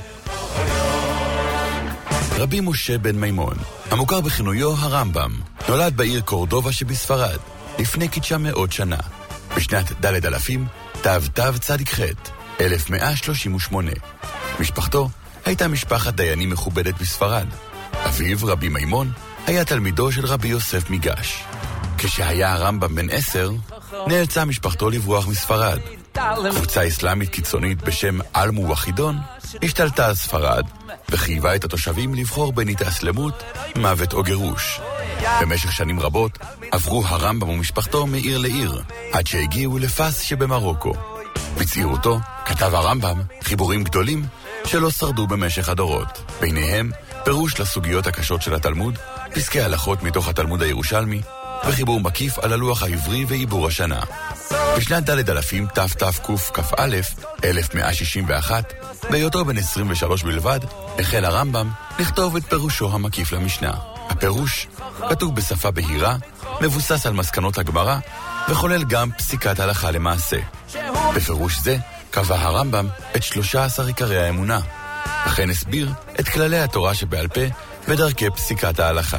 רבי משה בן מימון, המוכר בכינויו הרמב"ם, נולד בעיר קורדובה שבספרד, לפני כ-900 שנה. בשנת ד' אלפים, תצ"ח, 1138. משפחתו הייתה משפחת דיינים מכובדת בספרד. אביו, רבי מימון, היה תלמידו של רבי יוסף מיגש. כשהיה הרמב"ם בן 10, נאלצה משפחתו לברוח מספרד. קבוצה אסלאמית קיצונית בשם אל-מוחידון השתלטה על ספרד וחייבה את התושבים לבחור בין התאסלמות, מוות או גירוש. במשך שנים רבות עברו הרמב"ם ומשפחתו מעיר לעיר, עד שהגיעו לפס שבמרוקו. בצעירותו כתב הרמב"ם חיבורים גדולים שלא שרדו במשך הדורות. ביניהם פירוש לסוגיות הקשות של התלמוד, פסקי הלכות מתוך התלמוד הירושלמי, וחיבור מקיף על הלוח העברי ועיבור השנה. בשנת ד' אלפים תתקכ"א, 1161, בהיותו בן 23 בלבד, החל הרמב"ם לכתוב את פירושו המקיף למשנה. הפירוש כתוב בשפה בהירה, מבוסס על מסקנות הגמרא, וכולל גם פסיקת הלכה למעשה. בפירוש זה קבע הרמב"ם את 13 עיקרי האמונה, וכן הסביר את כללי התורה שבעל פה ודרכי פסיקת ההלכה.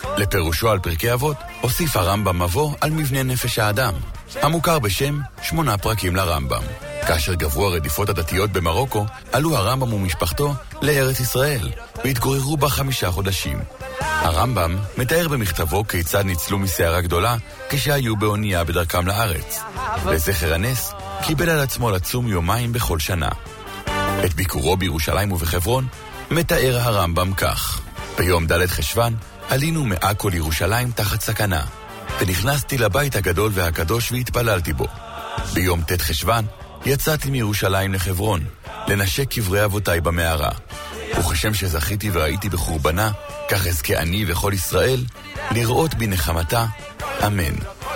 לפירושו על פרקי אבות, הוסיף הרמב"ם מבוא על מבנה נפש האדם, המוכר בשם 8 פרקים לרמב"ם. כאשר גברו הרדיפות הדתיות במרוקו, עלו הרמב"ם ומשפחתו לארץ ישראל, והתגוררו בה 5 חודשים. הרמב"ם מתאר במכתבו כיצד ניצלו מסערה גדולה כשהיו באונייה בדרכם לארץ. לזכר הנס, קיבל על עצמו לצום יומיים בכל שנה. את ביקורו בירושלים ובחברון מתאר הרמב"ם כך: ביום ד' חשוון עלינו מעכו לירושלים תחת סכנה, ונכנסתי לבית הגדול והקדוש והתפללתי בו. ביום ט' חשוון יצאתי מירושלים לחברון, לנשק קברי אבותיי במערה. וכשם שזכיתי וראיתי בחורבנה, כך אזכה אני וכל ישראל לראות בנחמתה. אמן.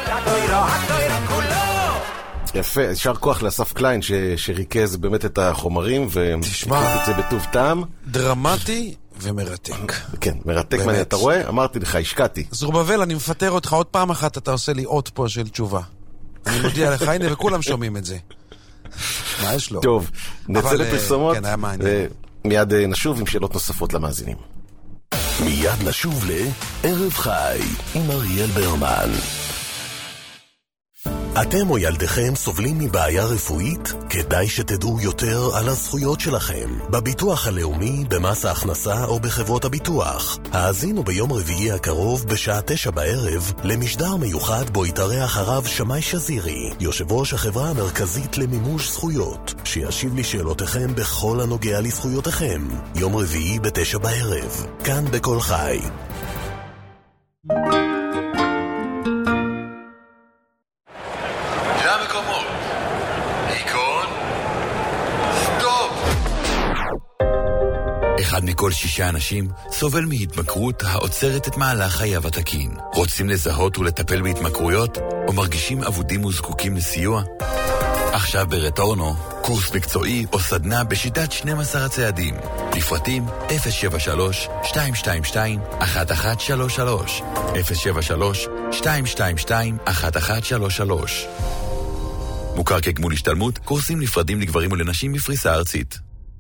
יפה, יישר כוח לאסף קליין שריכז באמת את החומרים ותשמע את זה בטוב טעם. דרמטי ומרתק. כן, מרתק. מה אתה רואה? אמרתי לך, השקעתי. זרובבל, אני מפטר אותך עוד פעם אחת, אתה עושה לי אות פה של תשובה. אני מודיע לך, הנה, וכולם שומעים את זה. מה יש לו? טוב, נצא לפרסומות, כן, היה מעניין. מיד נשוב עם שאלות נוספות למאזינים. מיד נשוב לערב חי עם אריאל ברמן. אתם או ילדיכם סובלים מבעיה רפואית? כדאי שתדעו יותר על הזכויות שלכם בביטוח הלאומי, במס ההכנסה או בחברות הביטוח. האזינו ביום רביעי הקרוב בשעה 9 בערב למשדר מיוחד בו יתארח הרב שמאי שזירי, יושב ראש החברה המרכזית למימוש זכויות, שישיב לי שאלותיכם בכל הנוגע לזכויותיכם. יום רביעי ב9 בערב, כאן בכל חי. אחד מכל 6 אנשים סובל מהתמכרות העוצרת את מהלך חייו התקין. רוצים לזהות ולטפל בהתמכרויות או מרגישים אבודים וזקוקים לסיוע? עכשיו ברטורנו, קורס מקצועי או סדנה בשיטת 12 הצעדים. לפרטים 073-222-1133 073-222-1133. מוכר כגמול השתלמות, קורסים נפרדים לגברים ולנשים בפריסה ארצית.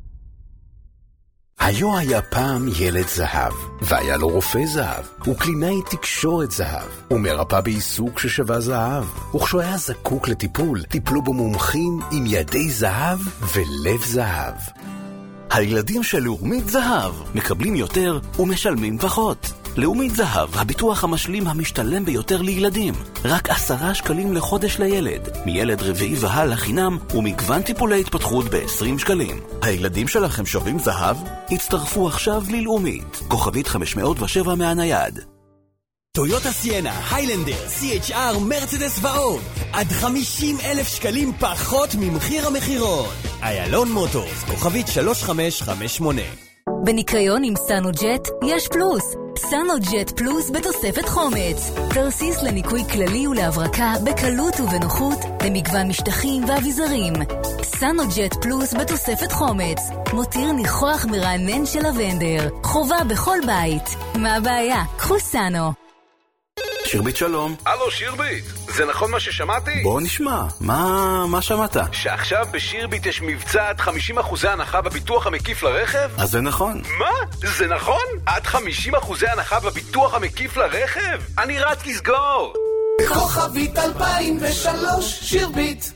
היו היה פעם ילד זהב, והיה לו רופא זהב, וקלינאי תקשורת זהב, ומרפא בעיסוק ששווה זהב. וכשהוא היה זקוק לטיפול, טיפלו בו מומחים עם ידי זהב ולב זהב. הילדים של לאומית זהב מקבלים יותר ומשלמים פחות. לאומית זהב, הביטוח המשלים המשתלם ביותר לילדים. רק 10 שקלים לחודש לילד. מילד רביעי והלאה חינם, ומגוון טיפולי התפתחות ב20 שקלים. הילדים שלכם שווים זהב? הצטרפו עכשיו ללאומית. כוכבית 507 מהנייד. טויוטה סיינה, היילנדר, CHR, מרצדס ועוד. עד 50,000 שקלים פחות ממחיר המחירון. איילון מוטורס, כוכבית 3558. בניקיון עם סנוג'ט יש פלוס. סנוג'ט פלוס בתוספת חומץ. תרסיס לניקוי כללי ולהברקה בקלות ובנוחות למגוון משטחים ואביזרים. סנוג'ט פלוס בתוספת חומץ. מותיר ניחוח מרענן של לבנדר. חובה בכל בית. מה הבעיה? קחו סנו. שירבית שלום. הלו שירבית, זה נכון מה ששמעתי? בוא נשמע, מה שמעת? שעכשיו בשירבית יש מבצע עד 50% הנחה בביטוח המקיף לרכב? אז זה נכון. מה? זה נכון? עד 50% הנחה בביטוח המקיף לרכב? אני רץ לסגור. כוכבית 2003 שירבית.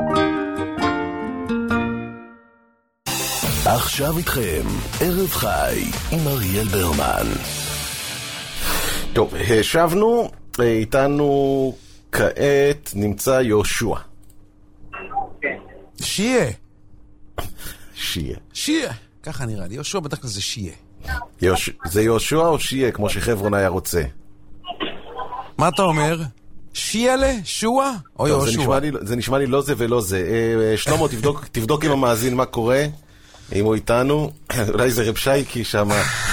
עכשיו איתכם, ערב חי עם אריאל ברמן. טוב, השבנו, איתנו כעת נמצא יהושע. שיה. שיה. שיה. ככה נראה לי, יהושע בדרך כלל זה שיה. זה יהושע או שיה, כמו שחברון היה רוצה? מה אתה אומר? שיאלה? שועה? או יהושע? זה נשמע לי לא זה ולא זה. שלמה, תבדוק עם המאזין מה קורה. אם הוא איתנו, אולי זה רב שייקי שם.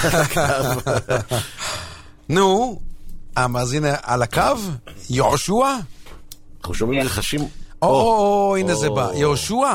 נו, המאזין על הקו? יהושע? אנחנו שומעים לחשים... או, הנה זה בא. יהושע?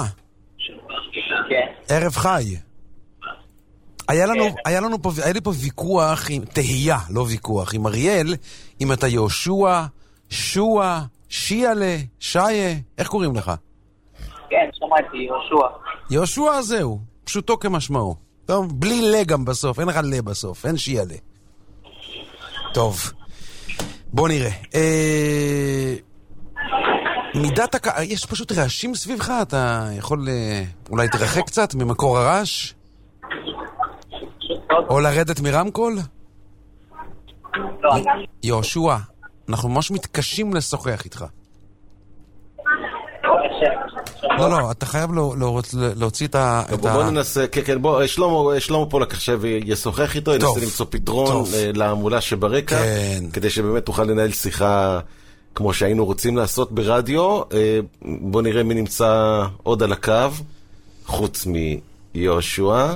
ערב חי. היה לי פה ויכוח, תהייה, לא ויכוח, עם אריאל, אם אתה יהושע, שועה, שיאלה, שיה, איך קוראים לך? כן, שמעתי, יהושע. יהושע זהו, פשוטו כמשמעו. טוב, בלי לה גם בסוף, אין לך לה בסוף, אין שיאלה. טוב, בוא נראה. יש פשוט רעשים סביבך, אתה יכול אולי תרחק קצת ממקור הרעש? או לרדת מרמקול? יהושע, אנחנו ממש מתקשים לשוחח איתך. לא, אתה חייב להוציא את ה... בוא ננסה, כן, בוא, שלמה פה לקחשב ישוחח איתו, ינסה למצוא פתרון לעמולה שברקע, כדי שבאמת תוכל לנהל שיחה כמו שהיינו רוצים לעשות ברדיו. בוא נראה מי נמצא עוד על הקו, חוץ מיהושע.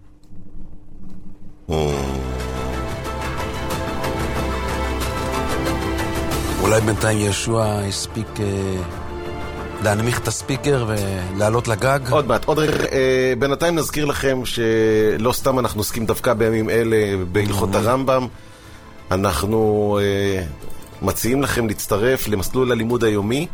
אולי בינתיים יהושע הספיק להנמיך את הספיקר ולעלות לגג. עוד מעט, עוד רגע. בינתיים נזכיר לכם שלא סתם אנחנו עוסקים דווקא בימים אלה בהלכות הרמב"ם. אנחנו מציעים לכם להצטרף למסלול הלימוד היומי.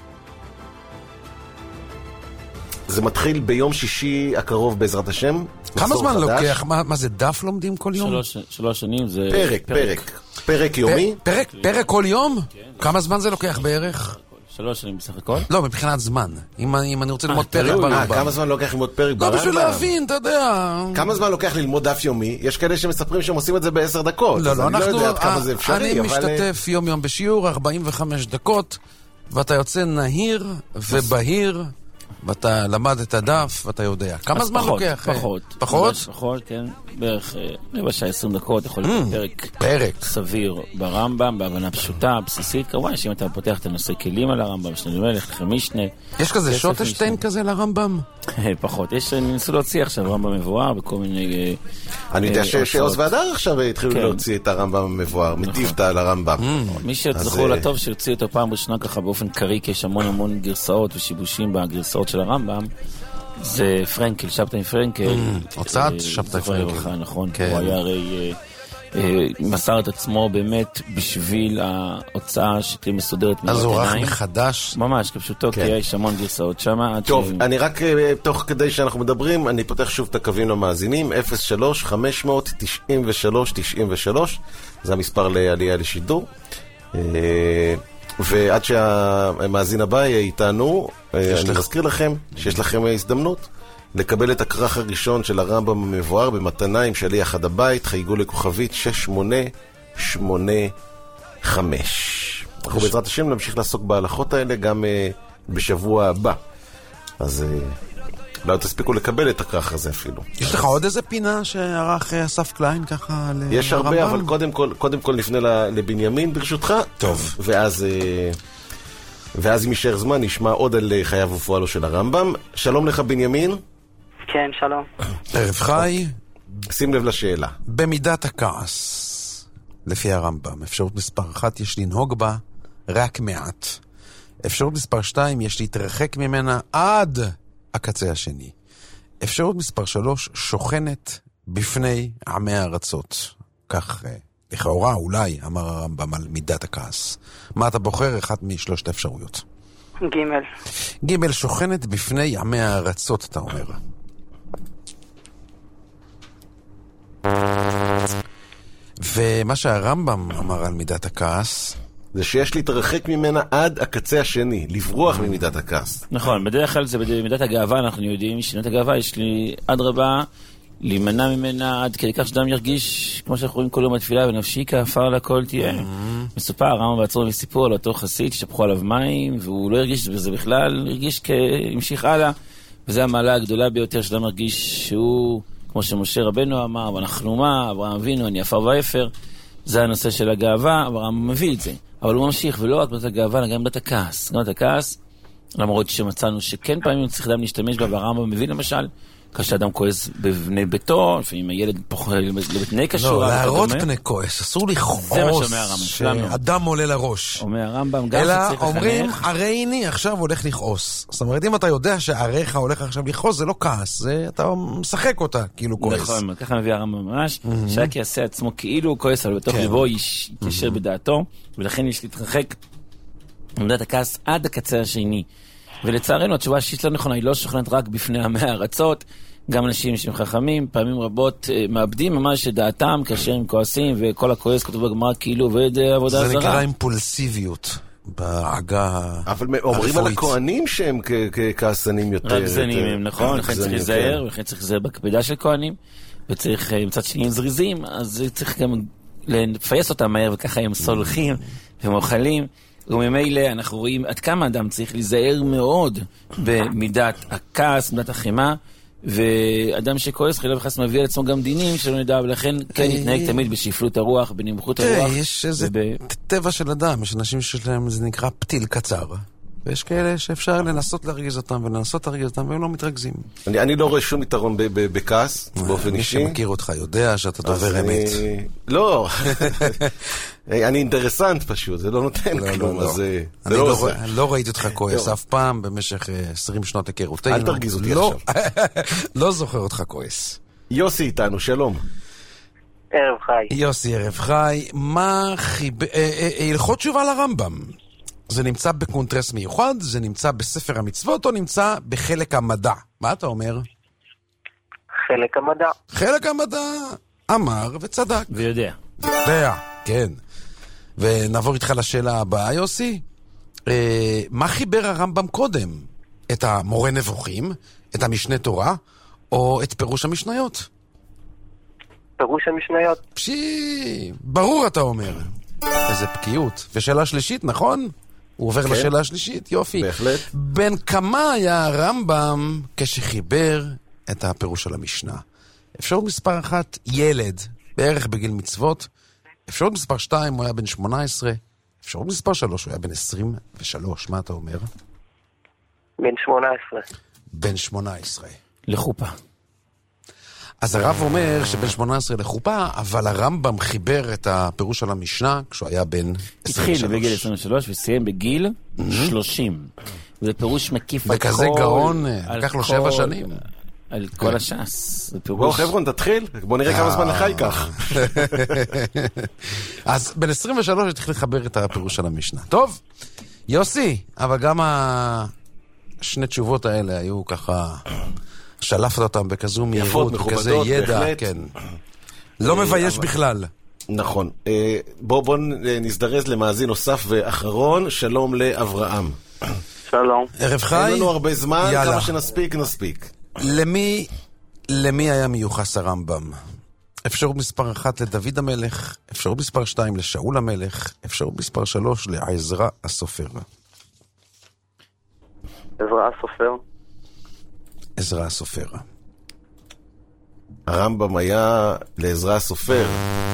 זה מתחיל ביום שישי הקרוב בעזרת השם. כמה זמן לוקח? מה זה, דף לומדים כל יום? 3 שנים זה... פרק יומי. פרק כל יום? כמה זמן זה לוקח בערך? 3 שנים בסך הכל? לא, מבחינת זמן. אם אני רוצה ללמוד פרק ברמב"ם. כמה זמן לוקח ללמוד פרק ברמב"ם? לא, בשביל להבין, אתה יודע. כמה זמן לוקח ללמוד דף יומי? יש כאלה שמספרים שהם עושים את זה ב10 דקות. לא, אני לא יודע עד כמה זה אפשרי. אני משתתף יום בשיעור, 45 דקות, ואתה יוצא נהיר ובהיר, ואתה למד את הדף, ואתה יודע. כמה זמן לוקח? פחות, כן. בערך 20 דקות יכול להיות פרק סביר ברמב"ם, בהבנה פשוטה, בסיסית. כמובן שאם אתה פותח את הנושא כלים על הרמב"ם, שני מלך, לכם משנה. יש כזה שוטשטיין כזה לרמב"ם? פחות. ניסו להוציא עכשיו רמב"ם מבואר בכל מיני... אני יודע שעוז והדר עכשיו התחילו להוציא את הרמב"ם המבואר, מטיבתא על הרמב"ם. מי שזכור לטוב שהוציא אותו פעם ראשונה ככה באופן קרי, כי יש המון גרסאות ושיבושים בגרסאות של הרמב"ם, זה פרנקל, שבתאי פרנקל. הוצאת שבתאי פרנקל. נכון, הוא היה הרי מסר את עצמו באמת בשביל ההוצאה שתהיה מסודרת. אז הוא ערך מחדש. ממש, כפשוטו, כי יש המון גרסאות שם. טוב, אני רק תוך כדי שאנחנו מדברים, אני פותח שוב את הקווים למאזינים, 03-593-93, זה המספר לעלייה לשידור. ועד שהמאזין הבא יהיה איתנו, אני מזכיר לכם שיש לכם הזדמנות לקבל את הכרך הראשון של הרמב"ם המבואר במתנה עם שליח עד הבית. חייגו לכוכבית 6885. אנחנו בעזרת השם נמשיך לעסוק בהלכות האלה גם בשבוע הבא, אז לא תספיקו לקבל את הכרך הזה אפילו. יש לך עוד איזה פינה שערך אסף קליין ככה לרמב"ם? יש הרבה, אבל קודם כל נפנה לבנימין ברשותך. טוב. ואז אם יישאר זמן נשמע עוד על חייו ופועלו של הרמב"ם. שלום לך בנימין. כן, שלום. ערב חי. שים לב לשאלה. במידת הכעס, לפי הרמב"ם, אפשרות מספר 1, יש לנהוג בה רק מעט. אפשרות מספר 2, יש להתרחק ממנה עד הקצה השני. אפשרות מספר 3, שוכנת בפני עמי הארצות. כך לכאורה אולי אמר הרמב"ם על מידת הכעס. מה אתה בוחר? אחת משלושת האפשרויות. ג' שוכנת בפני עמי הארצות, אתה אומר. ומה שהרמב"ם אמר על מידת הכעס זה שיש להתרחק ממנה עד הקצה השני, לברוח ממידת הכעס. נכון, בדרך כלל זה במידת הגאווה, אנחנו יודעים שמידת הגאווה יש לי עד רבה להימנע ממנה עד כדי כך שאדם ירגיש, כמו שאנחנו רואים כל יום בתפילה, ונפשי כעפר לכל תהיה. מסופר, הרמב"ם בעצמו מסיפור על אותו חסיד ששפכו עליו מים, והוא לא הרגיש בזה בכלל, הרגיש כהמשיך הלאה, וזו המעלה הגדולה ביותר שאדם מרגיש שהוא, כמו שמשה רבנו אמר, ואנחנו מה, אברהם אבינו, אני עפר ואפר, זה הנושא של הגאווה, אברהם מביא את זה. אבל הוא ממשיך, ולא רק במידת הגאווה, אלא גם במידת הכעס. גם במידת הכעס, למרות שמצאנו שכן פעמים צריך אדם להשתמש בה, והרמב"ם מביא למשל, כאשר אדם כועס בבני ביתו, לפעמים הילד פוחד לבני קשורה. לא, להראות פני כועס, אסור לכעוס שאדם עולה לראש. אומר הרמב"ם, גם אלא אומרים, הרי אני עכשיו הולך לכעוס. זאת אומרת, אם אתה יודע שהעריך הולך עכשיו לכעוס, זה לא כעס, אתה משחק אותה, כאילו כועס. נכון, ככה מביא הרמב"ם ממש, שרק יעשה עצמו כאילו הוא כועס, אבל בתוך ליבו יתיישר בדעתו, ולכן יש להתרחק במידת הכעס עד הקצה השני. ולצערנו, התשובה השישית לא נכונה, היא לא שוכנת רק בפני עמי הארצות, גם אנשים שהם חכמים, פעמים רבות מאבדים ממש את דעתם כאשר הם כועסים, וכל הכועס כתוב בגמרא כאילו עובד עבודה זרה. זה נקרא אימפולסיביות בעגה הרפואית. אבל אומרים על הכהנים שהם כעסנים יותר. רגזנים הם, נכון, לכן צריך להיזהר, ולכן צריך להיזהר בקפידה של כהנים, וצריך מצד שני זריזים, אז צריך גם לפייס אותם מהר, וככה הם סולחים ומאכלים. וממילא אנחנו רואים עד כמה אדם צריך להיזהר מאוד במידת הכעס, מידת החימה, ואדם שכועס חלילה וחס מביא על עצמו גם דינים שלא נדע, ולכן כן יתנהג תמיד בשפלות הרוח, בנמוכות הרוח. יש איזה טבע של אדם, יש אנשים שלהם זה נקרא פתיל קצר, ויש כאלה שאפשר לנסות להרגיז אותם ולנסות להרגיז אותם, והם לא מתרכזים. אני לא רואה שום יתרון בכעס, באופן אישי. מי שמכיר אותך יודע שאתה דובר אמת. לא, אני אינטרסנט פשוט, זה לא נותן כלום. אני לא ראיתי אותך כועס אף פעם במשך 20 שנות היכרותנו. אל תרגיז אותי עכשיו. לא זוכר אותך כועס. יוסי איתנו, שלום. ערב חי. יוסי, ערב חי. מה הלכות תשובה לרמב"ם? זה נמצא בקונטרס מיוחד, זה נמצא בספר המצוות, או נמצא בחלק המדע? מה אתה אומר? חלק המדע. חלק המדע אמר וצדק. ויודע. יודע, כן. ונעבור איתך לשאלה הבאה, יוסי. מה חיבר הרמב"ם קודם? את המורה נבוכים, את המשנה תורה, או את פירוש המשניות? פירוש המשניות. ברור אתה אומר. איזה בקיאות. ושאלה שלישית, נכון? הוא עובר לשאלה השלישית, יופי. בהחלט. בין כמה היה הרמב"ם כשחיבר את הפירוש של המשנה? אפשרות מספר 1, ילד, בערך בגיל מצוות. אפשרות מספר 2, הוא היה בן 18. אפשרות מספר 3, הוא היה בן 23. מה אתה אומר? בן 18. בן 18. לחופה. אז הרב אומר שבין 18 לחופה, אבל הרמב"ם חיבר את הפירוש של המשנה כשהוא היה בן 23. התחיל בגיל 23 וסיים בגיל 30. זה פירוש מקיף על כל... בכזה גאון, לקח לו 7 שנים. על כל הש"ס. בוא חבר'ון, תתחיל. בוא נראה כמה זמן לך ייקח. אז בין 23 התחיל לחבר את הפירוש של המשנה. טוב, יוסי, אבל גם השני תשובות האלה היו ככה... שלפת אותם בכזו מהירות, בכזה ידע, כן. לא מבייש בכלל. נכון. בוא נזדרז למאזין נוסף ואחרון, שלום לאברהם. שלום. ערב חי. אין לנו הרבה זמן, כמה שנספיק, נספיק. למי היה מיוחס הרמב"ם? אפשרות מספר 1 לדוד המלך, אפשרות מספר 2 לשאול המלך, אפשרות מספר 3 לעזרא הסופר. עזרא הסופר. עזרא הסופר. הרמב"ם היה לעזרא הסופר.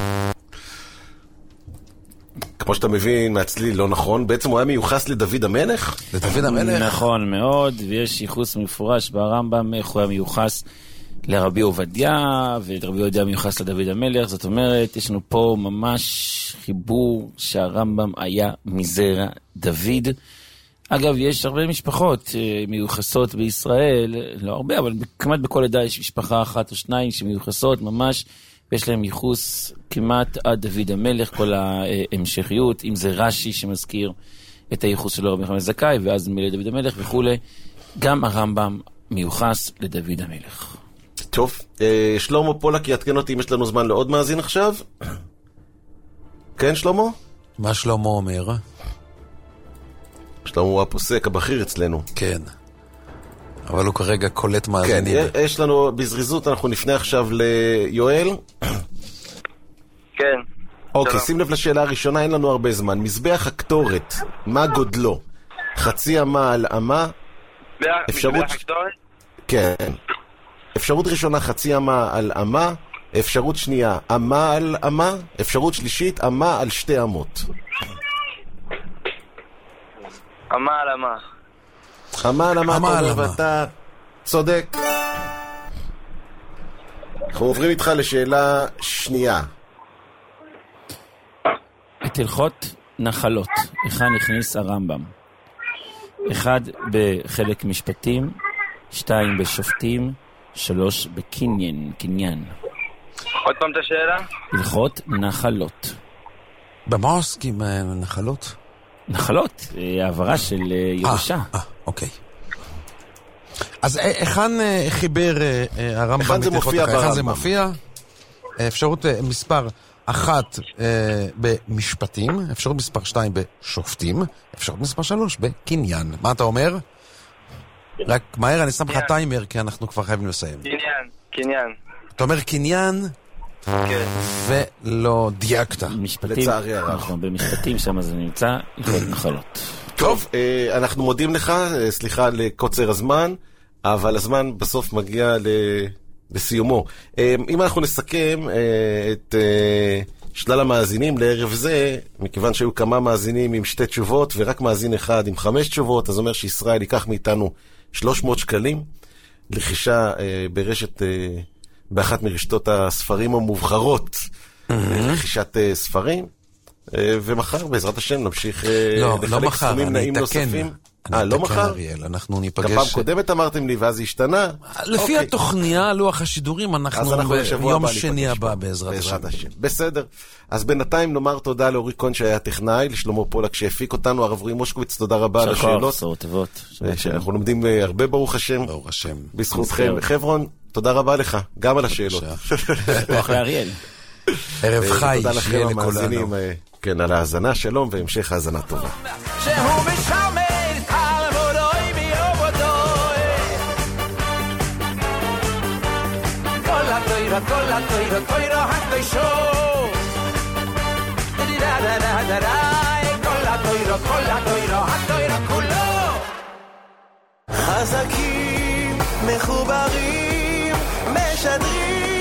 כמו שאתה מבין מהצליל, לא נכון. בעצם הוא היה מיוחס לדוד המלך? לדוד המלך? נכון מאוד, ויש ייחוס מפורש ברמב"ם, איך הוא היה מיוחס לרבי עובדיה, ורבי עובדיה מיוחס לדוד המלך. זאת אומרת, יש לנו פה ממש חיבור שהרמב"ם היה מזרע דוד. אגב, יש הרבה משפחות מיוחסות בישראל, לא הרבה, אבל כמעט בכל עדה יש משפחה אחת או שניים שמיוחסות ממש, ויש להם ייחוס כמעט עד דוד המלך, כל ההמשכיות, אם זה רש"י שמזכיר את הייחוס שלו רבי חמאס זכאי, ואז מילה דוד המלך וכו'. גם הרמב"ם מיוחס לדוד המלך. טוב, שלמה פולק יעדכן אותי אם יש לנו זמן לעוד מאזין עכשיו. כן, שלמה? מה שלמה אומר? שלמה הוא הפוסק הבכיר אצלנו. כן. אבל הוא כרגע קולט מאזינים. כן, יש לנו בזריזות, אנחנו נפנה עכשיו ליואל. כן. אוקיי, שים לב לשאלה הראשונה, אין לנו הרבה זמן. מזבח הקטורת, מה גודלו? חצי אמה על אמה? אפשרות... כן. אפשרות ראשונה, חצי אמה על אמה. אפשרות שנייה, אמה על אמה. אפשרות שלישית, אמה על 2 אמות. אמה על אמה. אמה על אמה, אתה אומר, ואתה צודק. אנחנו עוברים איתך לשאלה שנייה. את הלכות נחלות, היכן הכניס הרמב"ם? 1 בחלק משפטים, 2 בשופטים, 3 בקניין. עוד פעם את השאלה? הלכות נחלות. במה עוסקים נחלות? נחלות, העברה של ירושה. אוקיי. אז היכן חיבר הרמב"ם? היכן זה מופיע ברמב"ם? היכן זה מופיע? אפשרות מספר 1 במשפטים, אפשרות מספר 2 בשופטים, אפשרות מספר 3 בקניין. מה אתה אומר? רק מהר, אני שם לך טיימר, כי אנחנו כבר חייבים לסיים. קניין. אתה אומר קניין? כן. ולא דייקת. לצערי הרב. נכון, במשפטים שם זה נמצא, יכולת נחלות. טוב, אנחנו מודים לך, סליחה לקוצר הזמן, אבל הזמן בסוף מגיע לסיומו. אם אנחנו נסכם את שלל המאזינים לערב זה, מכיוון שהיו כמה מאזינים עם 2 תשובות, ורק מאזין אחד עם 5 תשובות, אז אומר שישראל ייקח מאיתנו 300 שקלים, לחישה ברשת, באחת מרשתות הספרים המובחרות, לחישת ספרים, ומחר בעזרת השם נמשיך לחלק סכומים נעים נוספים. לא מחר? אנחנו ניפגש... כפעם קודמת אמרתם לי ואז השתנה. לפי התוכניה, לוח השידורים, אנחנו ביום שני הבא בעזרת השם. בסדר. אז בינתיים נאמר תודה לאורי קון שהיה טכנאי, לשלמה פולק שהפיק אותנו, הרב רועי מושקוביץ, תודה רבה על השאלות. אנחנו לומדים הרבה ברוך השם. ברוך השם. בזכותכם. חברון, תודה רבה לך, גם על השאלות. כוח לאריאל. ערב חי, תודה לכם המאזינים, כן, על ההאזנה, שלום והמשך האזנה טובה. שהוא משמר על מורוי ביובודוי כל התוירה הקדושו כל התוירה כולו חזקים מחוברים משדרים